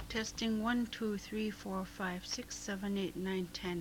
Testing 1, 2, 3, 4, 5, 6, 7, 8, 9, 10.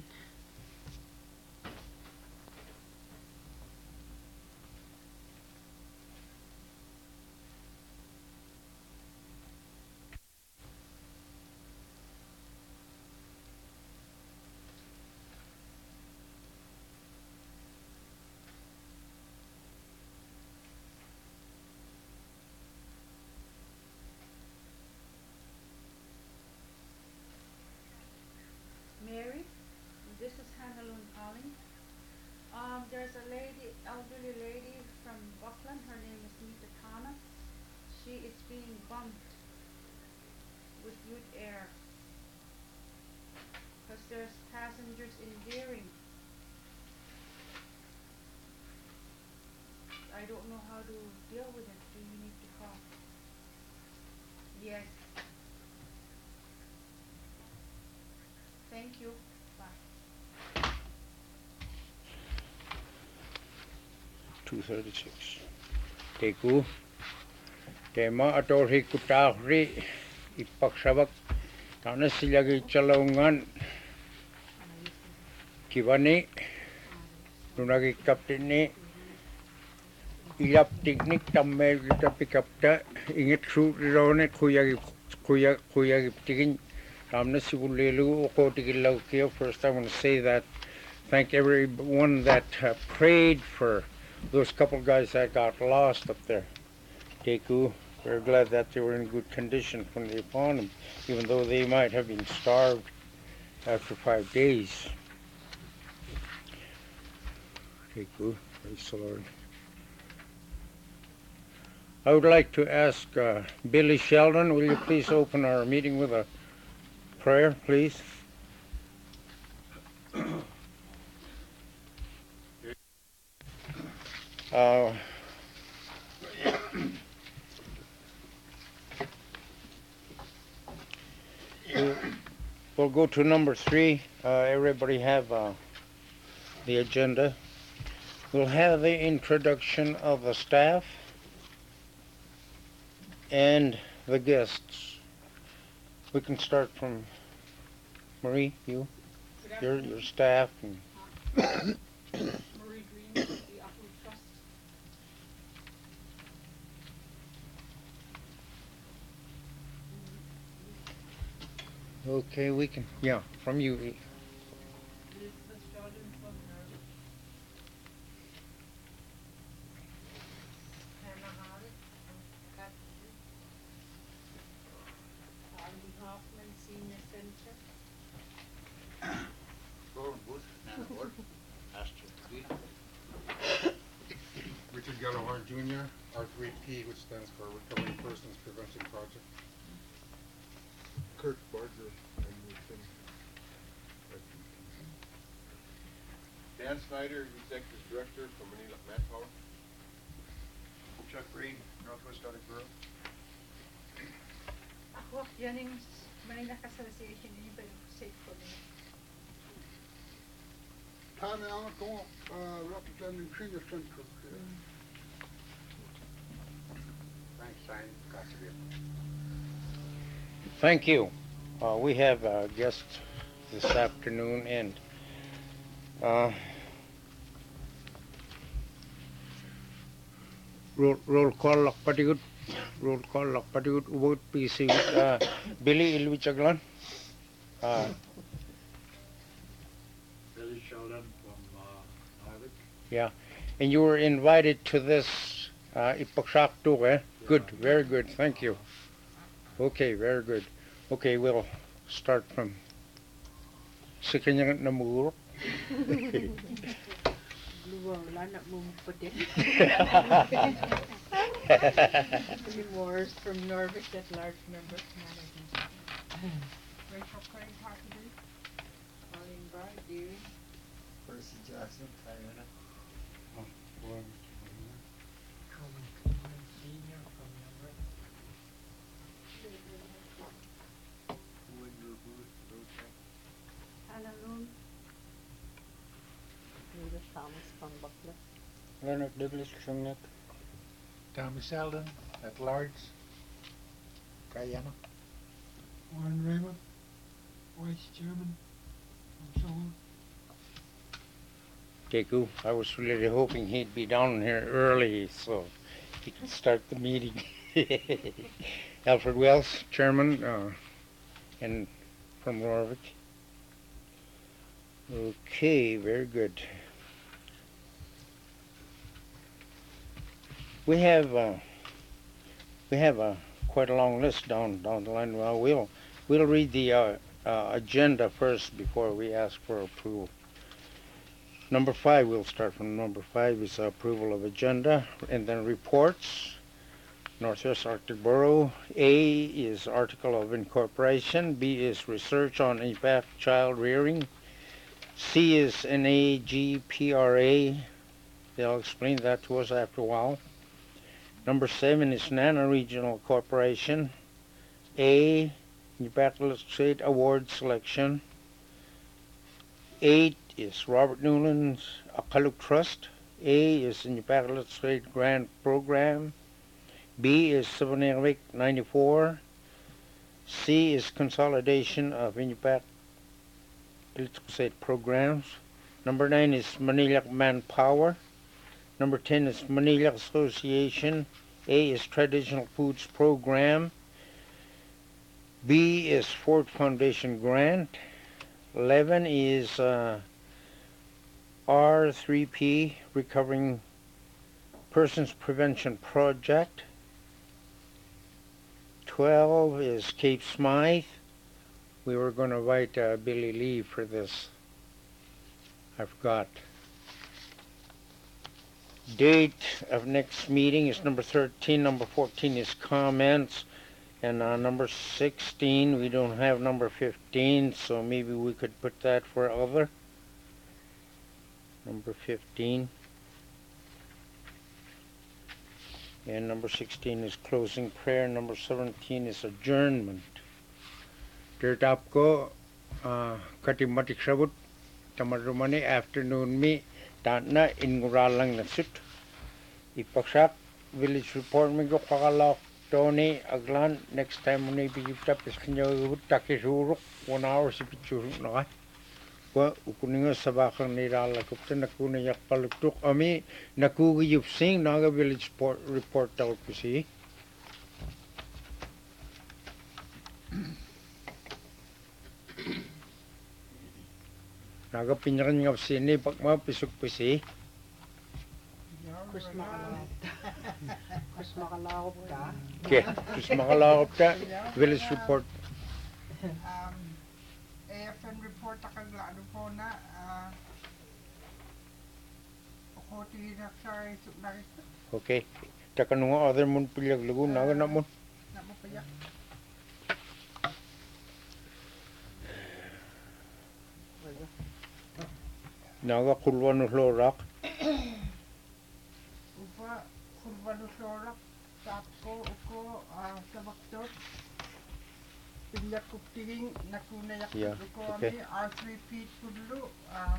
Mary, this is Hannah calling. There's a lady, elderly lady from Buckland. Her name is Nita Khanna. She is being bumped with Youth Air because there's passengers in Deering. I don't know how to deal with it. Do you need to call? Yes. Thank you. Bye. 236. Teku. Tema ator hikutahri ipaksabak tanas silagi chalongan kivani nunagi kapteni ilap teknik tamme kita pikapta inget surone kuyagi tikin tamna sigulelu ko tikilau kia. First I want to say that thank everyone that prayed for those couple guys that got lost up there. Teku, we're glad that they were in good condition when they found them, even though they might have been starved after 5 days. Teku, praise the Lord. I would like to ask Billy Sheldon, will you please open our meeting with a prayer, please? We'll go to number 3. Everybody have the agenda. We'll have the introduction of the staff and the guests. We can start from Marie, you, your staff. And Marie Green, the Upland Trust. okay, we can, yeah, from you. Elizabeth Jordan from Norwich. Hannah Harris from Catherine. Andy Hoffman, Senior Center. Roland Bush, Nanawar, Astrid Green. Richard Gallagher Jr., R3P, which stands for Recovering Persons Prevention Project. Kurt Barger, Edmonton. Dan Snyder, Executive Director from Manila Manpower. Chuck Reed, Northwest Audit Bureau. Ako, Jennings, Manila Association, yun ba yung safe for me? Tommy Alco, representing Senior Central. Frank Stein, Cossaville. Thank you. We have a guest this afternoon, and roll call lakpatigut. Roll call lakpatigut. Ubot PC Billy Ilvichaglan. Billy Sheldon from Norwich. Yeah, and you were invited to this ipaksak too, eh? Good, very good. Thank you. Okay, very good. Okay, we'll start from Sikanyang Namur. Wala na mong puti. Morris from Norwich at large member. Rachel Craig, Hartlebury. Pauline Bride, Deering. Percy Jackson, Diana. Colin Cleveland Senior from Everett. Woodrow Booth, Rocha. Hannah Loon. Nila Thomas from Buckland. Leonard Douglas Shumnek. Tommy Sheldon at large. Guyana. Warren Raymond, Vice Chairman, and so on. Teku, I was really hoping he'd be down here early so he could start the meeting. Alfred Wells, Chairman, and from Rorvik. Okay, very good. We have quite a long list down the line. Well, we'll read the agenda first before we ask for approval. Number 5, we'll start from number 5 is approval of agenda, and then reports. Northwest Arctic Borough. A is article of incorporation. B is research on IPAC child rearing. C is NAGPRA. They'll explain that to us after a while. Number 7 is Nana Regional Corporation. A, IPAC State Award Selection. 8 is Robert Newland's Akaluk Trust. A is IPAC State Grant Program. B is Siboneyvik 94. C is consolidation of INUPAC political state programs. Number 9 is Manila Manpower. Number 10 is Manila Association. A is Traditional Foods Program. B is Ford Foundation Grant. 11 is R3P Recovering Persons Prevention Project. 12 is Cape Smythe. We were going to invite Billy Lee for this. I forgot. Date of next meeting is number 13. Number 14 is comments. And number 16, we don't have number 15, so maybe we could put that for other. Number 15. And number 16 is closing prayer. Number 17 is adjournment. Dirtap ko katimatik sabut tamarumani afternoon mi tatna inguralang nasut. Ipaksak village report mi go kakalak Tony aglan next time muni bigitap is kanyo takisuruk 1 hour si pichuruk na ka. Wa ukuninga sabakang nirala kupta nakuniyak paluktuk ami nakugiyup sing naga village report daw ko si. Naga pinyakan ngap sini pagma pisuk pisi. Kus makalakop ka. Okay, kus makalakop ta village report. AFN report akaglano po na okoti na sa nakita Okay, takan nga other mun pilag lagu naga na mun. na mapayak. Naga kulwan lorak. Upa kurbano sorak sako uko sa baktot. Pinyak kuptingin nakunayak Yeah, uko okay. ami R3P tudlo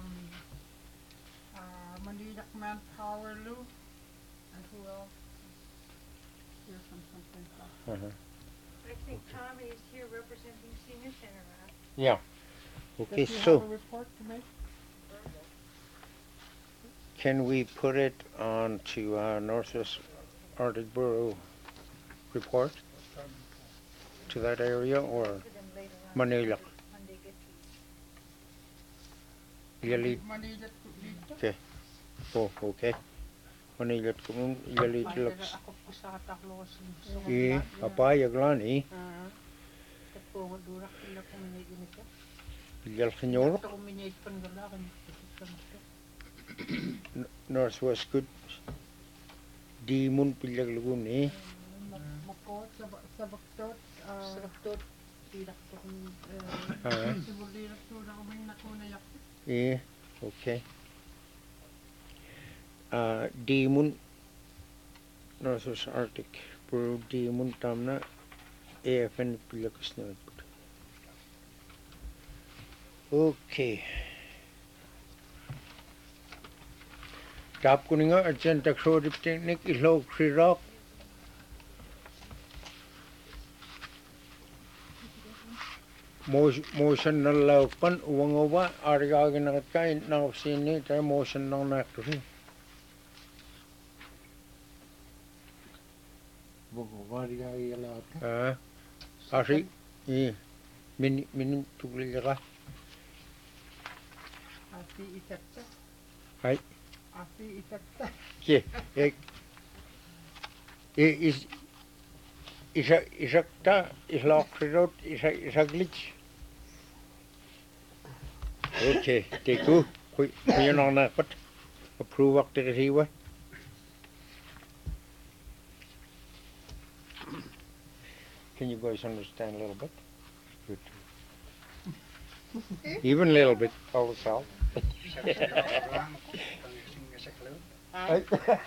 Manila Manpower Lu and who else? Here's something. I think Tommy is here representing Senior Center, right? Yeah. Okay, Does he so have a report to make? can we put it on to Northwest Arctic Borough report to that area or To them later on. Manila? When they get to Yalit. Manila dito. Okay. Oh, okay. Manila kung yalit laks. Ako po sa kataklos. Papayag lang Ako durak sila kung minigin ito. Yal senyor. Ito kung minigin pangalakan. Northwest good. Di mun pilag lagun Mako sa baktot. Sa baktot. Tidak ko kung sibulirak to na kung nakunayak. Okay. Di mun Northwest Arctic Borough di mun tamna AFN pilakas na. Okay. Tap ko nga agenda exotic technique ilaw sirak. motion na laupan uwangawa arigagin na kain na sini tayo motion nang nakri. Bungo arigagin lahat. Ari min tuglira. Asi itakta. Hai. Asi itakta. Ke isakta islakrirot isaglits. Okay, teku kuya nang nakpat approve ak tekasiwa. Can you guys understand a little bit? Good. Even a little bit also. Ay.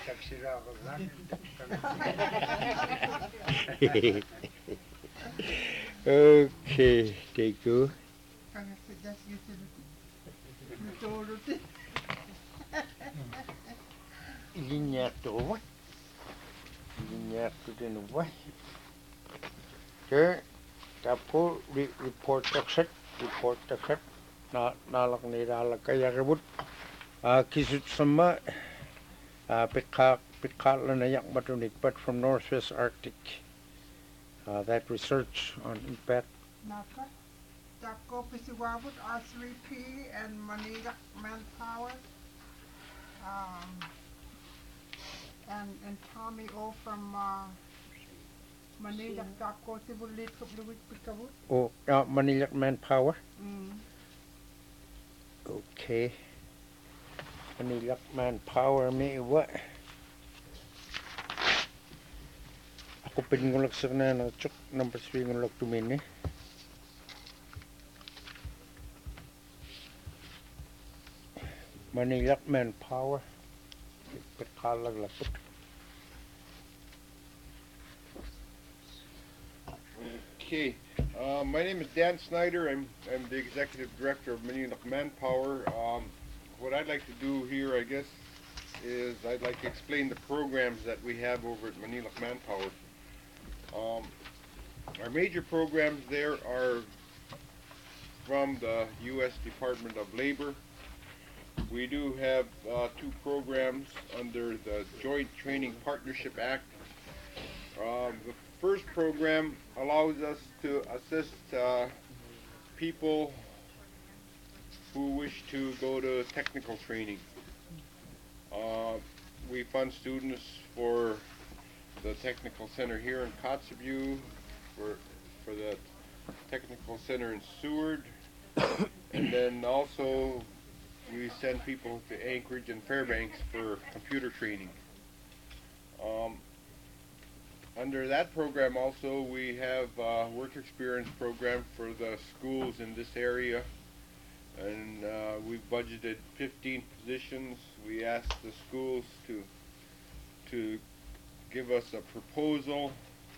Okay, teku. Kaya sidas gitu. Nuturuti. Linjak tu apa? Linjak tu dia apa? Ke, tapo report takset nalak ni dalak kaya rebut. Kisut sama pikal na yak batunik, but from Northwest Arctic. That research on impact. Naka. Tako Pisiwabut R3P and Manila Manpower. And Tommy O from Manila Tako Tibulit Kupluwit Pikabut. Oh, Manila Manpower. Okay. Manila Manpower may what? Ako pinulak sa na chuk number 3 ngulak to min eh. Manila Manpower. Pagkalag lapot. Okay, my name is Dan Snyder. I'm the executive director of Manila Manpower. What I'd like to do here, I guess, is I'd like to explain the programs that we have over at Manila Manpower. Our major programs there are from the U.S. Department of Labor. We do have 2 programs under the Joint Training Partnership Act. The first program allows us to assist people who wish to go to technical training. We fund students for the technical center here in Kotzebue, for the technical center in Seward, and then also we send people to Anchorage and Fairbanks for computer training. Under that program also we have a work experience program for the schools in this area, and we've budgeted 15 positions. We asked the schools to give us a proposal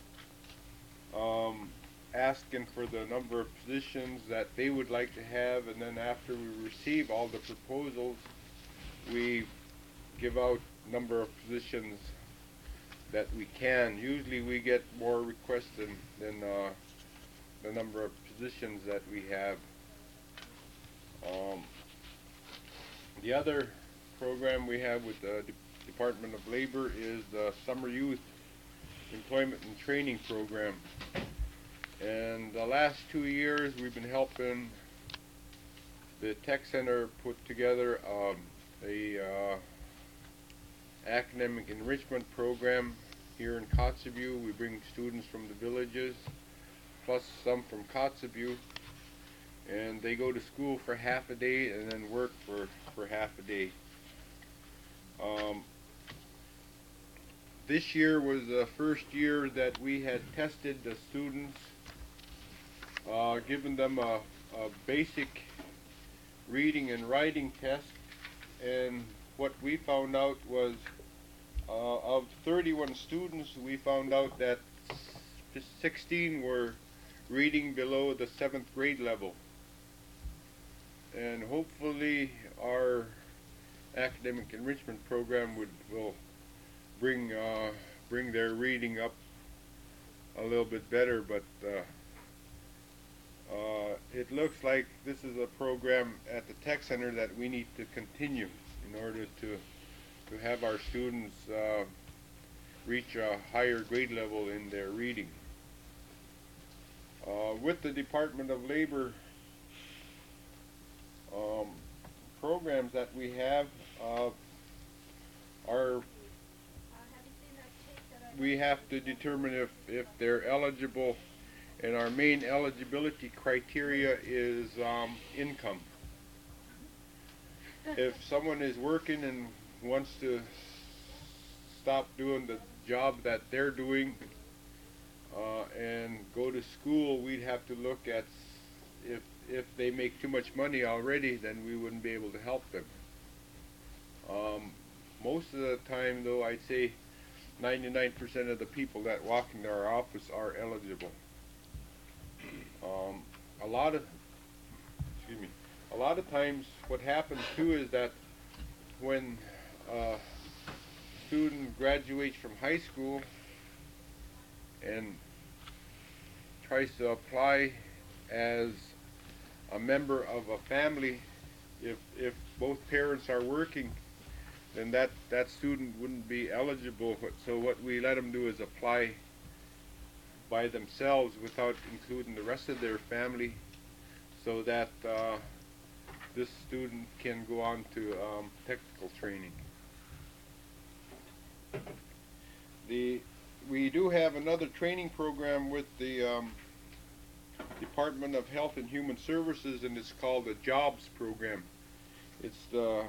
asking for the number of positions that they would like to have, and then after we receive all the proposals, we give out number of positions that we can. Usually we get more requests than the number of positions that we have. The other program we have with the Department of Labor is the Summer Youth Employment and Training Program. And the last 2 years we've been helping the Tech Center put together a academic enrichment program here in Kotzebue. We bring students from the villages, plus some from Kotzebue, and they go to school for half a day and then work for half a day. This year was the first year that we had tested the students, given them a basic reading and writing test, and what we found out was of 31 students, we found out that 16 were reading below the 7th grade level. And hopefully our academic enrichment program will bring their reading up a little bit better, but it looks like this is a program at the tech center that we need to continue in order to have our students reach a higher grade level in their reading. With the Department of Labor programs that we have, we have to determine if they're eligible, and our main eligibility criteria is income. If someone is working and wants to stop doing the job that they're doing and go to school, we'd have to look at if they make too much money already, then we wouldn't be able to help them. Most of the time, though, I'd say 99% of the people that walk into our office are eligible. A lot of times what happens too is that when a student graduates from high school and tries to apply as a member of a family, if both parents are working, then that student wouldn't be eligible. So what we let them do is apply by themselves without including the rest of their family, so that this student can go on to technical training. We do have another training program with the Department of Health and Human Services, and it's called the JOBS program. It's the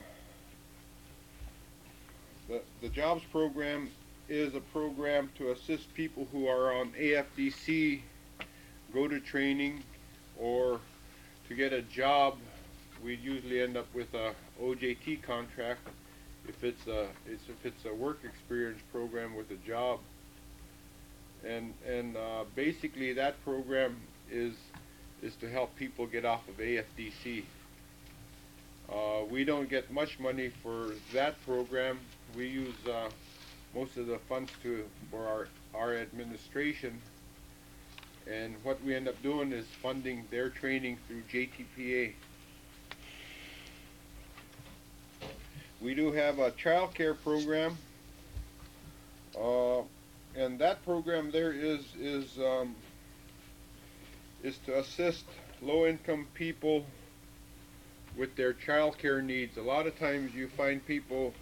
JOBS program is a program to assist people who are on AFDC go to training, or to get a job. We'd usually end up with a OJT contract if it's a work experience program with a job. And basically that program is to help people get off of AFDC. We don't get much money for that program. We use most of the funds for our administration, and what we end up doing is funding their training through JTPA. We do have a child care program, and that program there is to assist low-income people with their child care needs. A lot of times you find people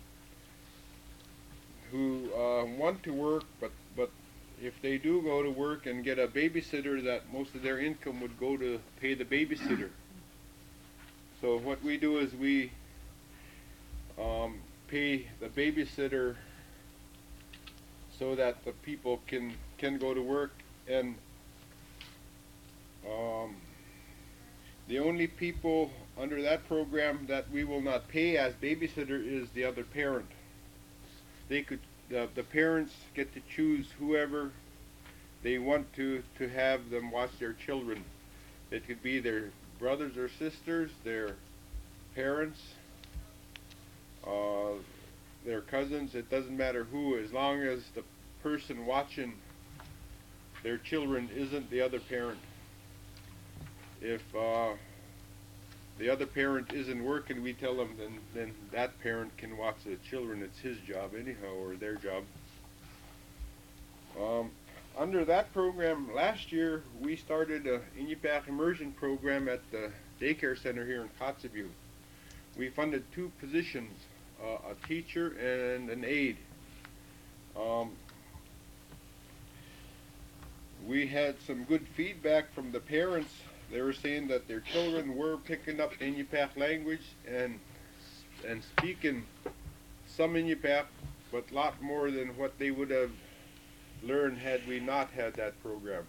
who want to work, but if they do go to work and get a babysitter, that most of their income would go to pay the babysitter. So what we do is we pay the babysitter so that the people can go to work, and the only people under that program that we will not pay as babysitter is the other parent. The parents get to choose whoever they want to have them watch their children. It could be their brothers or sisters, their parents, their cousins. It doesn't matter who, as long as the person watching their children isn't the other parent. If the other parent isn't working, we tell them then that parent can watch the children. It's his job anyhow, or their job. Under that program, last year we started a Iñupiaq immersion program at the daycare center here in Kotzebue. We funded 2 positions, a teacher and an aide. We had some good feedback from the parents. They were saying that their children were picking up the Iñupiaq language and speaking some Iñupiaq, but a lot more than what they would have learned had we not had that program.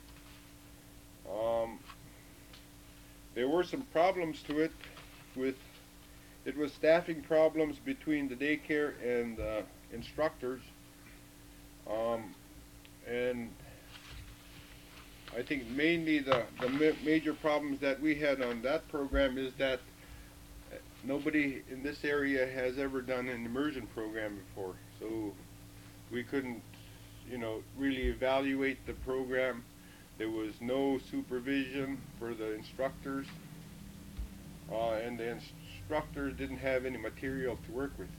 There were some problems to it. It was staffing problems between the daycare and instructors, and I think mainly the major problems that we had on that program is that nobody in this area has ever done an immersion program before, so we couldn't, really evaluate the program. There was no supervision for the instructors, and the instructors didn't have any material to work with.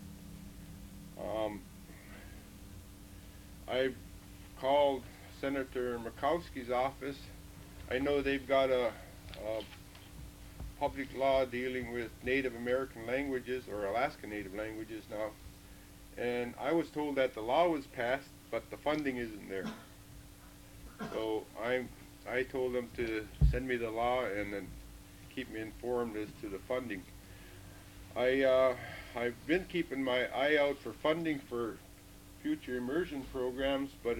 I've called Senator Murkowski's office. I know they've got a public law dealing with Native American languages or Alaska Native languages now, and I was told that the law was passed, but the funding isn't there. So I told them to send me the law and then keep me informed as to the funding. I've been keeping my eye out for funding for future immersion programs, but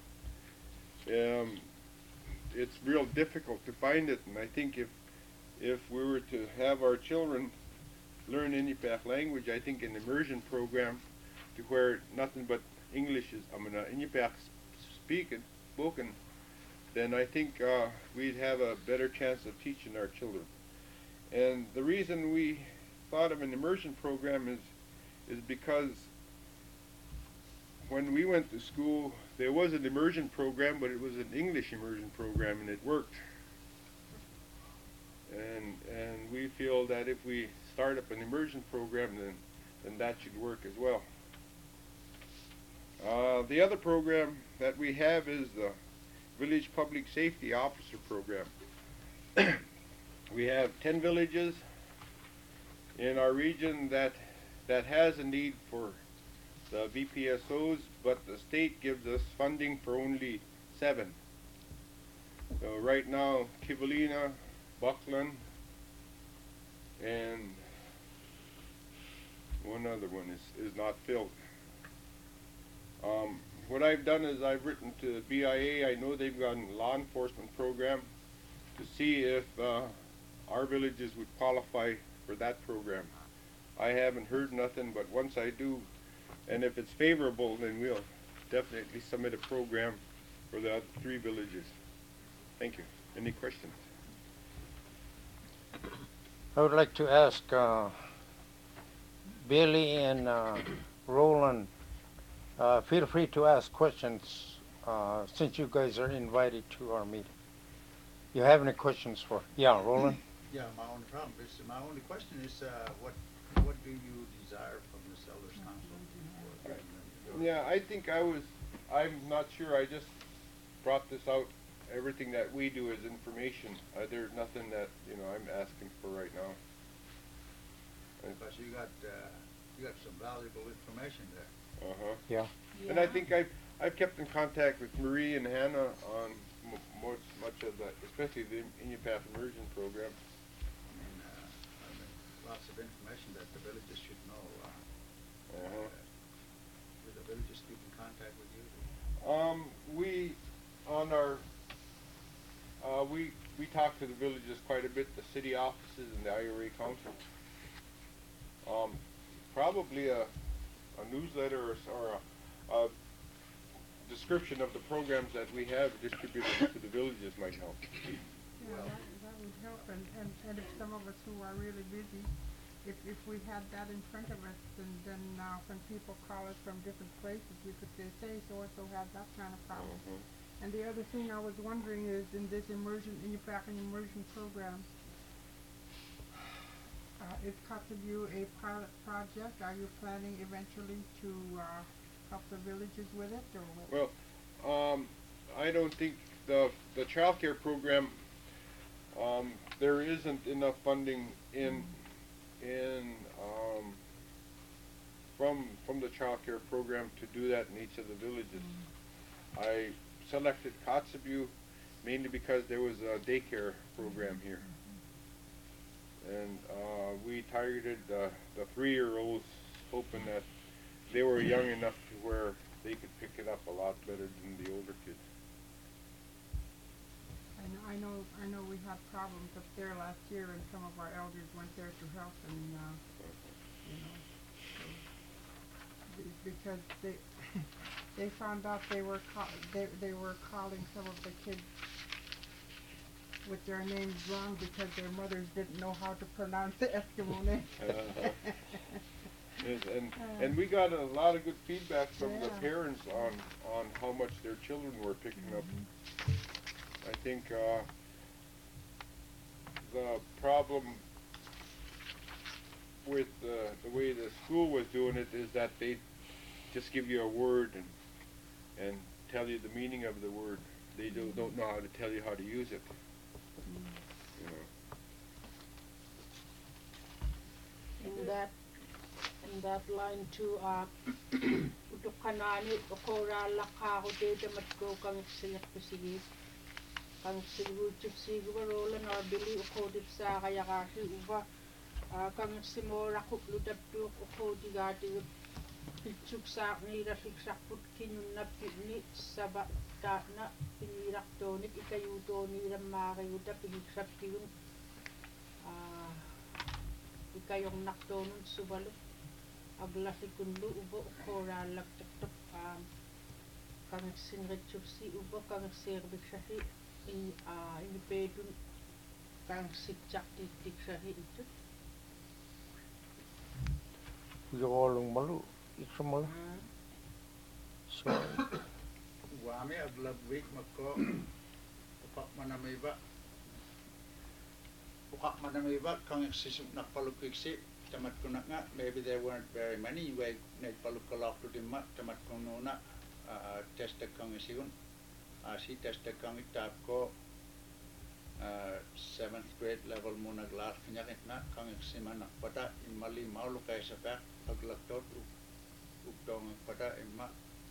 it's real difficult to find it. And I think if we were to have our children learn Iñupiaq language, I think an immersion program to where nothing but English is, Iñupiaq spoken, then I think we'd have a better chance of teaching our children. And the reason we thought of an immersion program is because when we went to school, there was an immersion program, but it was an English immersion program, and it worked. And we feel that if we start up an immersion program, then that should work as well. The other program that we have is the Village Public Safety Officer Program. We have 10 villages in our region that has a need for the VPSOs, but the state gives us funding for only 7. So right now, Kivalina, Buckland, and one other one is not filled. What I've done is I've written to BIA. I know they've got a law enforcement program to see if our villages would qualify for that program. I haven't heard nothing, but once I do, and if it's favorable, then we'll definitely submit a program for the other 3 villages. Thank you. Any questions? I would like to ask Billy and Roland, feel free to ask questions since you guys are invited to our meeting. You have any questions for? Yeah, Roland? Yeah, my only problem is, my only question is, what do you desire from this Elders Council? Yeah, I think I'm not sure. I just brought this out. Everything that we do is information. There's nothing that, I'm asking for right now. Because you got some valuable information there. Uh-huh. Yeah. And I think I've kept in contact with Marie and Hannah on much of that, especially the Iñupiaq immersion program. Lots of information that the villages should know. Do the villages keep in contact with you? We talk to the villages quite a bit, the city offices and the IRA council. Probably a newsletter or a description of the programs that we have distributed to the villages might help. Yeah, that would help, and if some of us who are really busy, if we had that in front of us, then when people call us from different places, we could say so-and-so has that kind of problem. And the other thing I was wondering is, in this Iñupiaq immersion program, is Kotzebue a pilot project? Are you planning eventually to help the villages with it, or what? Well, I don't think the child care program, there isn't enough funding from the child care program to do that in each of the villages. I selected Kotzebue mainly because there was a daycare program here. And we targeted the 3-year-olds, hoping that they were young enough to where they could pick it up a lot better than the older kids. I know we had problems up there last year, and some of our elders went there to help, and because they found out they were calling some of the kids with their names wrong because their mothers didn't know how to pronounce the Eskimo name. Yes, and we got a lot of good feedback from the parents on how much their children were picking up. I think the problem with the way the school was doing it is that they just give you a word and tell you the meaning of the word. They don't know how to tell you how to use it. You know. In that line too, utukanani okora lakha ko te tamat ko kang siyak pisigi kang sigu chipsi gubarola na bili ukodip sa kaya kasi uba kang simora kuplutap tu ukodi gati pichuk sa ni rasik sakput kinyun na pini saba ta na pinirak tonik ikayuto ni ramari utap pihiksap kiyun ikayong naktonun subalo aglasikundlu ubo ukora laktak kang sinrechupsi ubo kang serbiksahi inipedun kang sitjak titiksahi itu Yolong malu, iksa malu. So, Wami aglabwik mako ukak manamiba kang sisuk nakpalukiksi tamat kuna nga maybe there weren't very many way net palukalak to dimma tamat kununa test kang isigun si test kang itap ko 7th grade level muna glass kanyakit na kang simana pada imali maulu kay sa pa paglaktot updong pada imma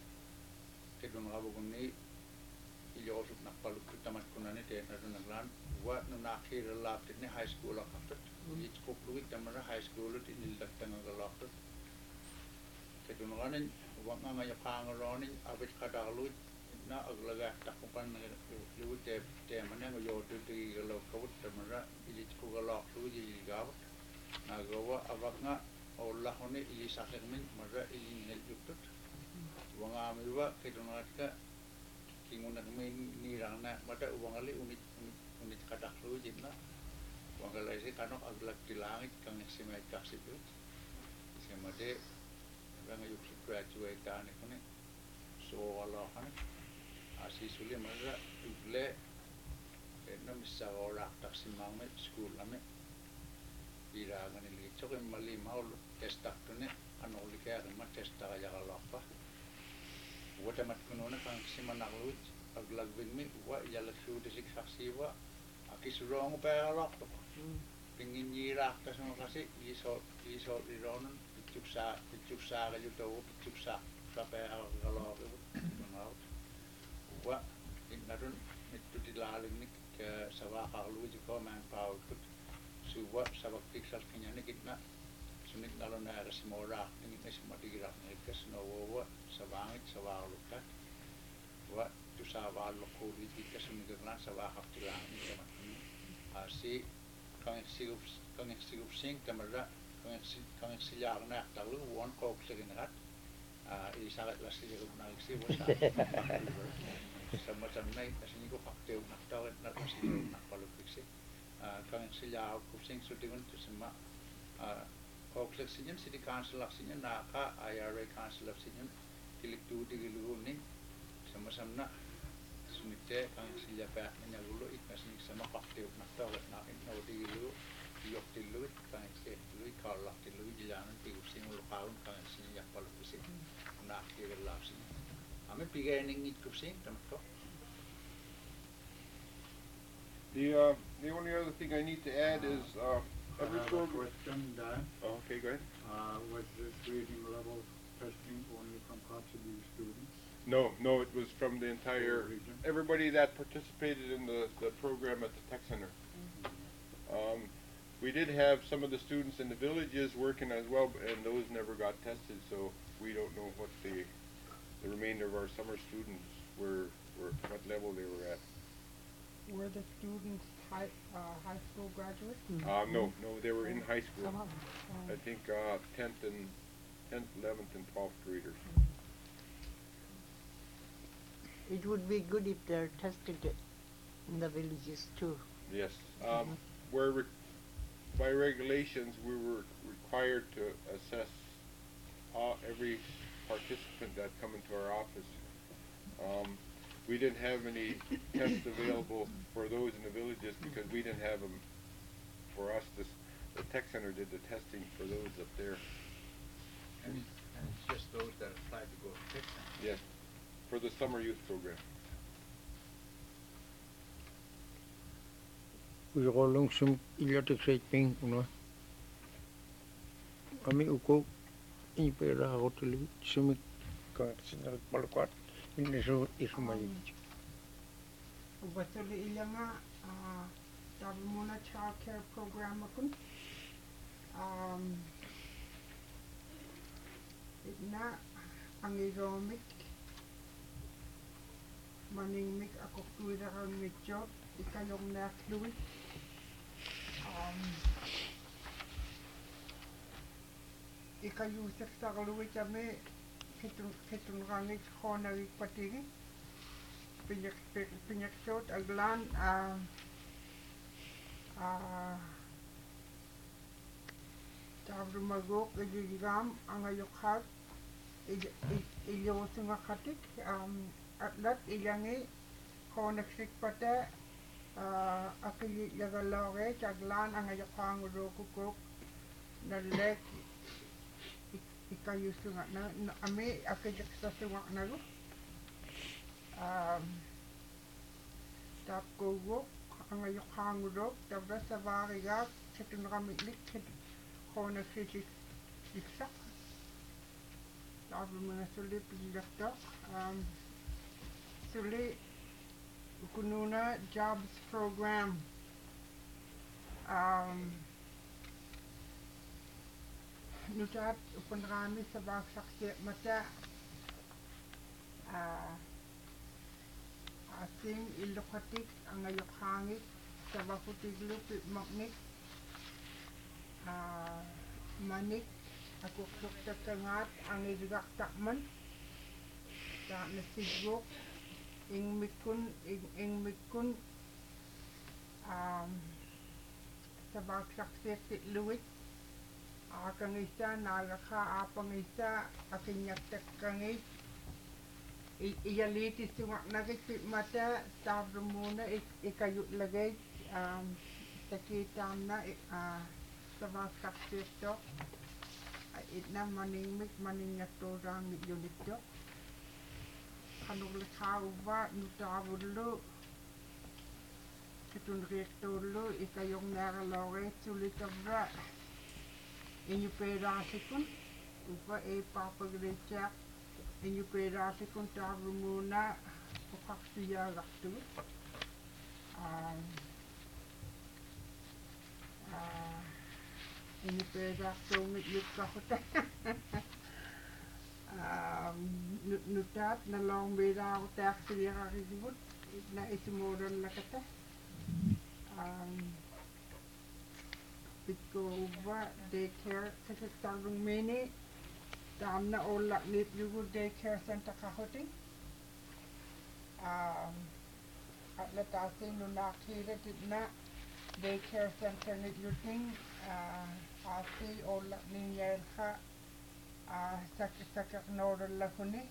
kedun ngabukun ni ilosuk nakpaluk tamat kuna ni te na naglan wa nunakhi relapit ni high school akaptat ich kopluit tamara high school ti nildaktang galaktot kedun nganin wa nga ya pangaroni abit kadaluit na aglaga takupan lu te mana yo ti galo kawut tamara ich ko galak lu ji gawat na gawa abak nga Allah hone ili sakek min mara ili ngeljutut wa nga miwa kedun ngatka kingunak min nirangna mata uwangali unit kadak lu jibna wangalai si kanok aglak di langit kang simai kasih tu semade bang yuk graduate kan ikune so Allah kan asi suli mara ugle enam sawara tak simang me school ame ira ngani li chok mali maul testak tune anoli kaya ma testa ya Allah pa wata mat kunona kang simanaklut aglag mi wa yala su disik saksiwa akisurong pa alok pingin yirak ta sama kasi iso ironon pichuksa ka yuto pichuksa sa pa alok mangaw wa inarun mitu dilaling ni ke sawa kalu jiko man pau kut suwa sabak piksal kinyani kitna sunit nalon na simora ni simadirak ni kesnowo sabangit sawalukat wa tu sawal ko di kesuniglan sawa haktilang ni teman asi kang sigup sing tamara kang silyar na talu won ko seginat isagat lasi ko na isi wasa sama sanay kasi ko fakte na tawet na kasi na palupiksi kang silyar ko sing sutingon to sama Oxlak sinyan city council sinyan naka IRA council sinyan kilik tu digilu ni sama-sama sunite kang silya pa nyagulo ikasing sama pakte nakta na no digilu yok dilu kang se dilu kalak dilu jilanan tigu sing lokal kang silya palu sing na kirla sing ame pigening it kupsing tamko. The only other thing I need to add is every program. Question, Dan. Oh, okay, go ahead. Was this reading level testing only from Kotzebue students? No, it was from the entire region? everybody that participated in the program at the tech center. We did have some of the students in the villages working as well, and those never got tested, so we don't know what the remainder of our summer students were what level they were at. Were the students high school graduates? No, they were in high school. Some of them. I think 10th, 11th, and 12th graders. It would be good if they're tested in the villages too. Yes. By regulations, we were required to assess every participant that come into our office. we didn't have any tests available for those in the villages because we didn't have them for us. The tech center did the testing for those up there. And it's just those that apply to go to Tech Center. Yes, for the summer youth program. Uiqollung sum ilatiksaipping una. Ami uko iperaagottelu sumik kaatsinnerit palukaat innisu isumayit. Ubatuli ilanga tabi muna child care program akun. Itna angiromik maningmik ako kuirakan mitjot ikayong naklui. Ikayusik sa kalui kami kitun rangik khonagik patigi. Pinyaksot aglan tabrumagok igigam angayokhat ilyosunga khatik atlat ilangi khonaksik pata akili yagaloge aglan angayokhang rokukok nalek ikayusunga na ami akijiksasunga nagu tap kogok angayokhang rok tabra savariga kitun ramiklik khona kritik diksak tabu mga sulit pindaktak sulit kununa jobs program nutat upanrami sa baksaksya mata asing ilokatik ang ayokhangit sa bakutiglo pitmaknik manik ako taktangat ang irigak takman sa nasigok ing mikun sa baksaksya titluwit kang isa nalaka apang isa akinyak takkangit iyaliti sungak nagit mata tabro muna ikayut lagay takitam na sa baksaksya to itna maningmik maningyak to rangit yunit to kanuglikauba nutabullo kitun rektolo ikayong naraloge sulitabra inyo perasikun upa papagrecha inyo perasikun tabu muna ukaksiya raktu inyo perasikun yuk kakuta nutat na long beda ako taksiya kakisibut na isumuran lakata Pitko uba daycare kasi tarung mini tam na olak nip yugo daycare center kahoting at latasi nunakira na daycare center nip yuting asi olak ninyer ka sakak noral lakuni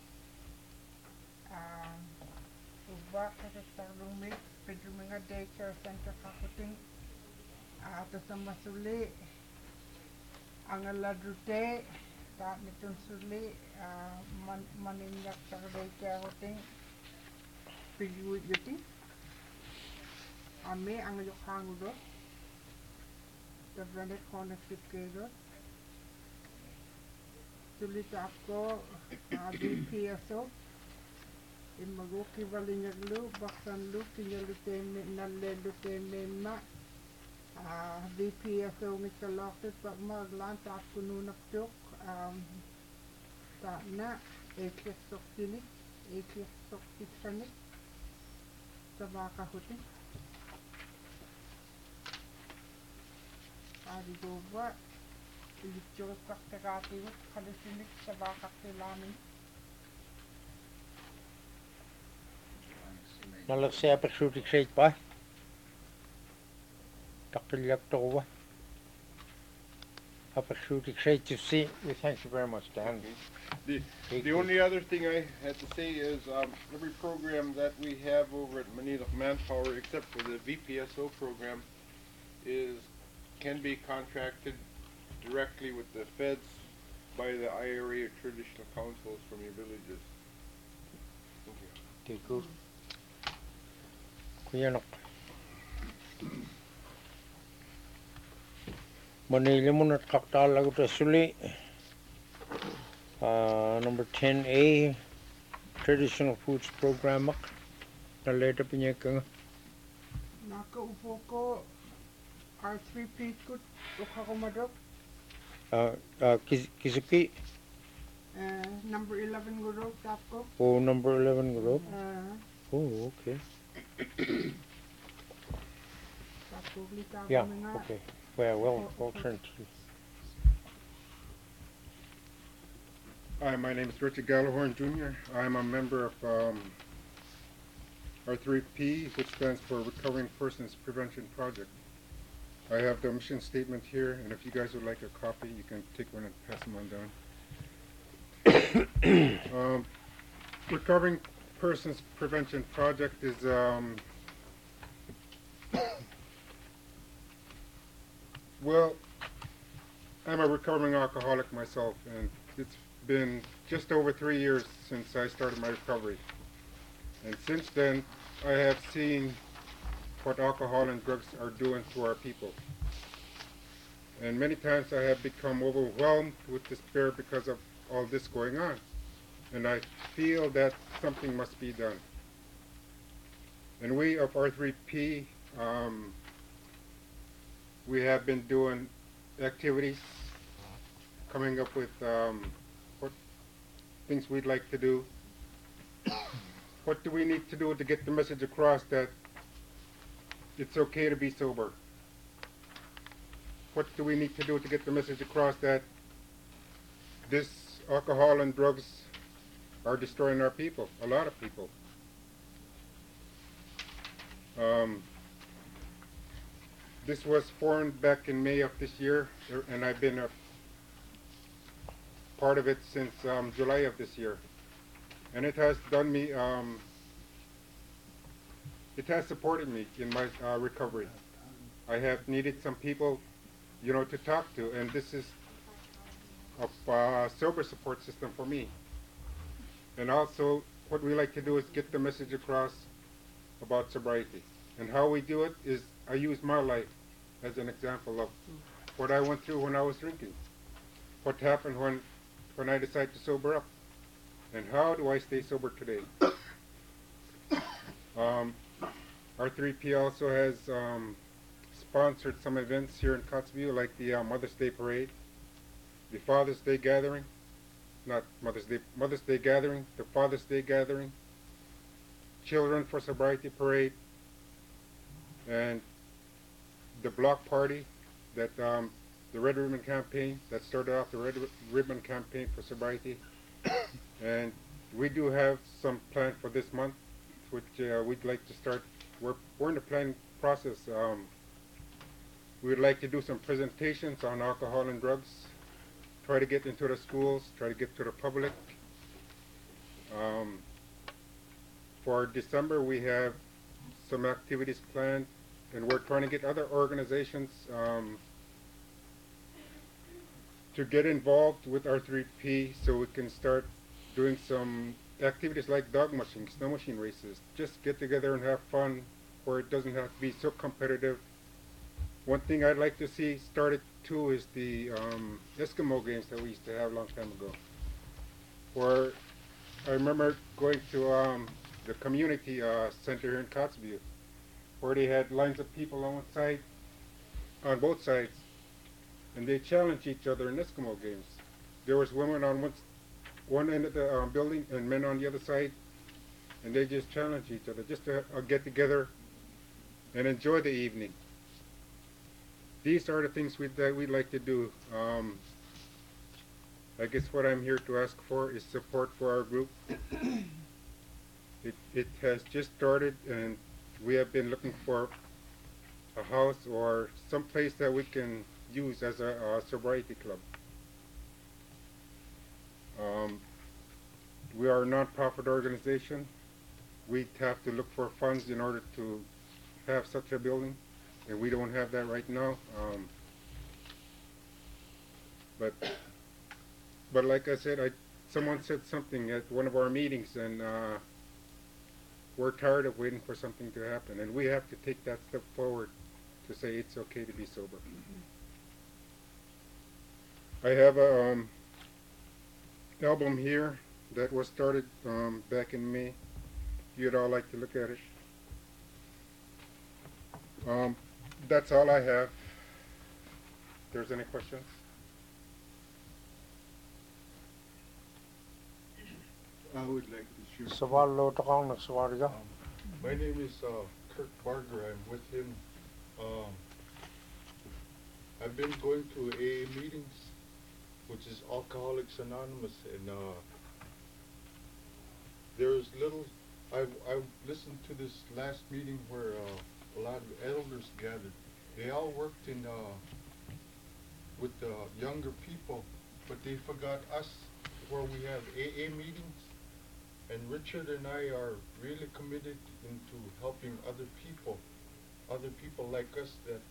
uba kasi tarung mini pedro mga daycare center kahoting atas sama suli ang aladrute ta nitun suli maninyak sa daycare hoting pigwit yuting ame ang yokhang do tabranet connected kedo suli ta ako BPSO imagoki balinyaglu baksan lu kinyalute nalelute ma BPSO mikalokit pag maglan taat kununak tuk ta na ekesok sinik ekesok tiksanik sa baka huti adi goba ilikchok kaktakati wak kalisinik sa baka kilamin Nalaksaya persuutiksait pa Takilyak towa. Persuutiksait to see. We thank you very much, Dan. The only other thing I had to say is every program that we have over at Manila Manpower, except for the VPSO program, can be contracted directly with the feds by the IRA or traditional councils from your villages. Thank you. Tiku. Kuyanok. Manila mo natkaktalag ito suli. Number 10A, Traditional Foods Program. Naleta pinya ka. Nakaupo ko R3P kut ukakumadok. Kisuki. Number 11 gurok tapko. Oh, number 11 group. Oh, okay. Yeah, okay. Well, we'll turn to you. Hi, my name is Richard Gallahorn Jr. I'm a member of R3P, which stands for Recovering Persons Prevention Project. I have the mission statement here, and if you guys would like a copy, you can take one and pass them on down. Recovering Persons Prevention Project is well, I'm a recovering alcoholic myself, and it's been just over 3 years since I started my recovery. And since then, I have seen what alcohol and drugs are doing to our people. And many times I have become overwhelmed with despair because of all this going on. And I feel that something must be done. And we of R3P, we have been doing activities, coming up with what things we'd like to do. What do we need to do to get the message across that it's okay to be sober? What do we need to do to get the message across that this alcohol and drugs are destroying our people, a lot of people? This was formed back in May of this year, and I've been a part of it since July of this year. And it has done me, it has supported me in my recovery. I have needed some people, you know, to talk to, and this is a sober support system for me. And also, what we like to do is get the message across about sobriety. And how we do it is, I use my life as an example of what I went through when I was drinking. What happened when I decided to sober up. And how do I stay sober today? R3P also has sponsored some events here in Kotzebue, like the Mother's Day Parade, the Father's Day Gathering, not Mother's Day Gathering, the Father's Day Gathering, Children for Sobriety Parade, and the block party that the Red Ribbon Campaign, that started off the Red Ribbon Campaign for sobriety. And we do have some plan for this month, which we'd like to start. We're in the planning process. We'd like to do some presentations on alcohol and drugs, try to get into the schools, try to get to the public. For December, we have some activities planned, and we're trying to get other organizations to get involved with R3P so we can start doing some activities like dog mushing, snow machine races. Just get together and have fun where it doesn't have to be so competitive. One thing I'd like to see started too is the Eskimo games that we used to have a long time ago. Where I remember going to the community center here in Kotzebue, where they had lines of people on one side, on both sides, and they challenged each other in Eskimo games. There was women on one end of the building and men on the other side, and they just challenged each other just to get together and enjoy the evening. These are the things that we'd like to do. I guess what I'm here to ask for is support for our group. It has just started, and we have been looking for a house or some place that we can use as a sobriety club. we are a non-profit organization. We have to look for funds in order to have such a building, and we don't have that right now. But like I said, someone said something at one of our meetings, and we're tired of waiting for something to happen, and we have to take that step forward to say it's okay to be sober. I have a album here that was started back in May. You'd all like to look at it. That's all I have. If there's any questions? I would like to share. Sawal lo takang nagsawariga. My name is Kirk Barger. I'm with him. I've been going to AA meetings, which is Alcoholics Anonymous, and there's little. I listened to this last meeting where a lot of elders gathered. They all worked in with the younger people, but they forgot us, where we have AA meetings. And Richard and I are really committed into helping other people like us that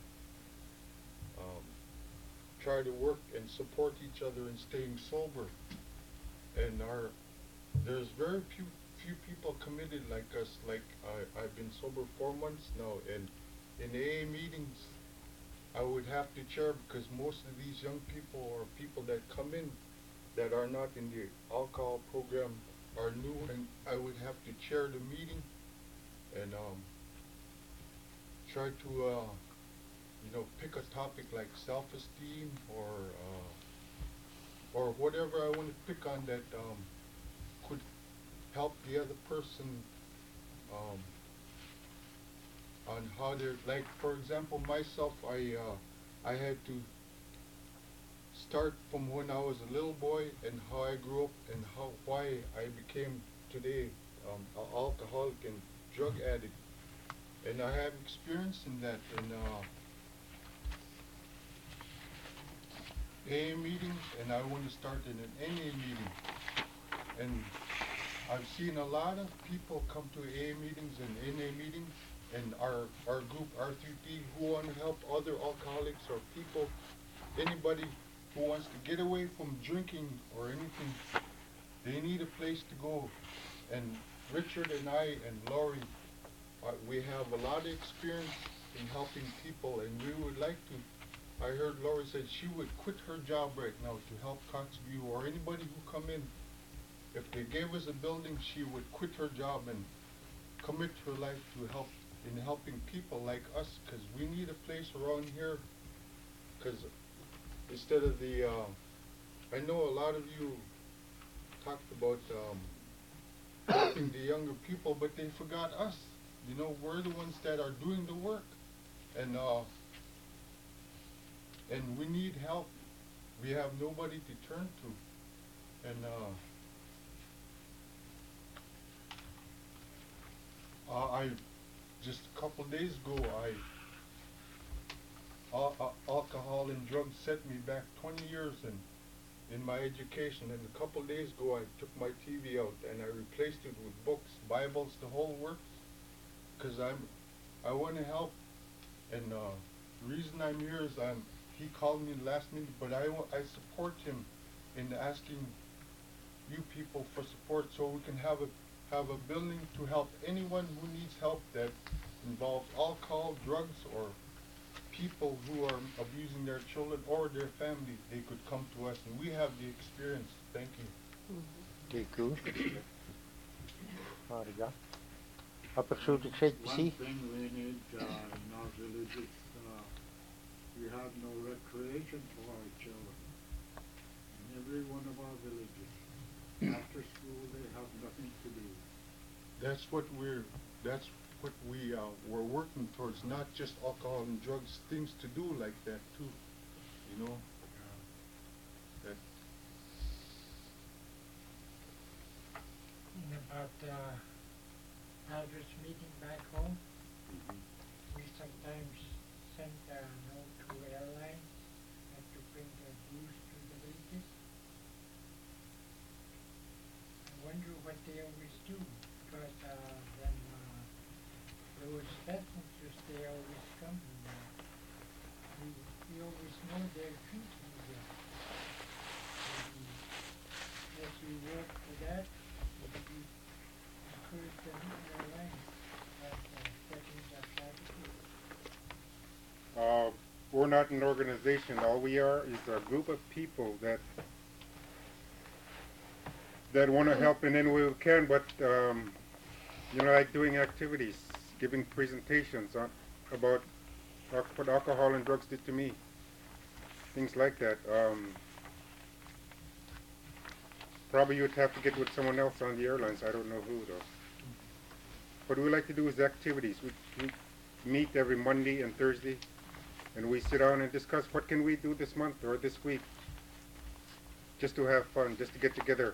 try to work and support each other in staying sober. And there's very few people committed like us. Like I've been sober 4 months now, and in AA meetings I would have to chair because most of these young people or people that come in that are not in the alcohol program are new, and I would have to chair the meeting and try to pick a topic like self-esteem or whatever I want to pick on that could help the other person on how they're, like, for example, myself, I had to start from when I was a little boy and how I grew up and why I became today an alcoholic and drug addict. And I have experience in that in AA meetings, and I want to start in an NA meeting. And I've seen a lot of people come to AA meetings and NA meetings, and our group, R3P, who want to help other alcoholics or people, anybody who wants to get away from drinking or anything. They need a place to go. And Richard and I and Laurie, we have a lot of experience in helping people, and we would like to. I heard Laurie said she would quit her job right now to help Coxview or anybody who come in. If they gave us a building, she would quit her job and commit her life to helping people like us, because we need a place around here. Because instead of the, I know a lot of you talked about helping the younger people, but they forgot us. You know, we're the ones that are doing the work, and we need help. We have nobody to turn to, and I just a couple days ago, alcohol and drugs set me back 20 years in my education, and a couple days ago I took my TV out and I replaced it with books, Bibles, the whole works, because I want to help. And the reason I'm here is he called me last minute, but I support him in asking you people for support so we can have a building to help anyone who needs help that involves alcohol, drugs, or people who are abusing their children or their family. They could come to us, and we have the experience. Thank you. Thank you. Opportunity to see. One thing we need in our villages, we have no recreation for our children. In every one of our villages, after school they have nothing to do. That's what we're working towards, not just alcohol and drugs, things to do like that too, you know. That And about elders meeting back home, we sometimes send a note to airlines and to bring their booze to the villages. And wonder what they always do, because when those passengers, they always come, and we always know they're drinking there. Maybe as we work for that, maybe encourage them in their line, that settings are practical. We're not an organization. All we are is a group of people that want to help in any way we can, but like doing activities, giving presentations on about what alcohol and drugs did to me, things like that. Probably you'd have to get with someone else on the airlines. I don't know who though. What we like to do is activities. We meet every Monday and Thursday, and we sit down and discuss what can we do this month or this week, just to have fun, just to get together.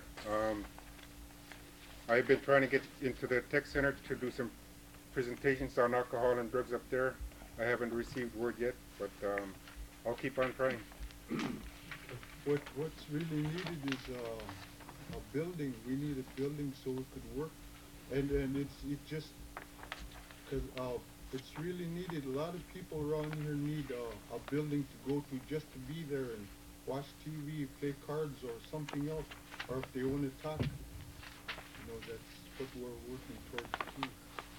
I've been trying to get into the tech center to do some presentations on alcohol and drugs up there. I haven't received word yet, but I'll keep on trying. What's really needed is a building. We need a building so we could work, and it just because it's really needed. A lot of people around here need a building to go to just to be there and watch TV, play cards, or something else, or if they want to talk. That's what we're working towards too.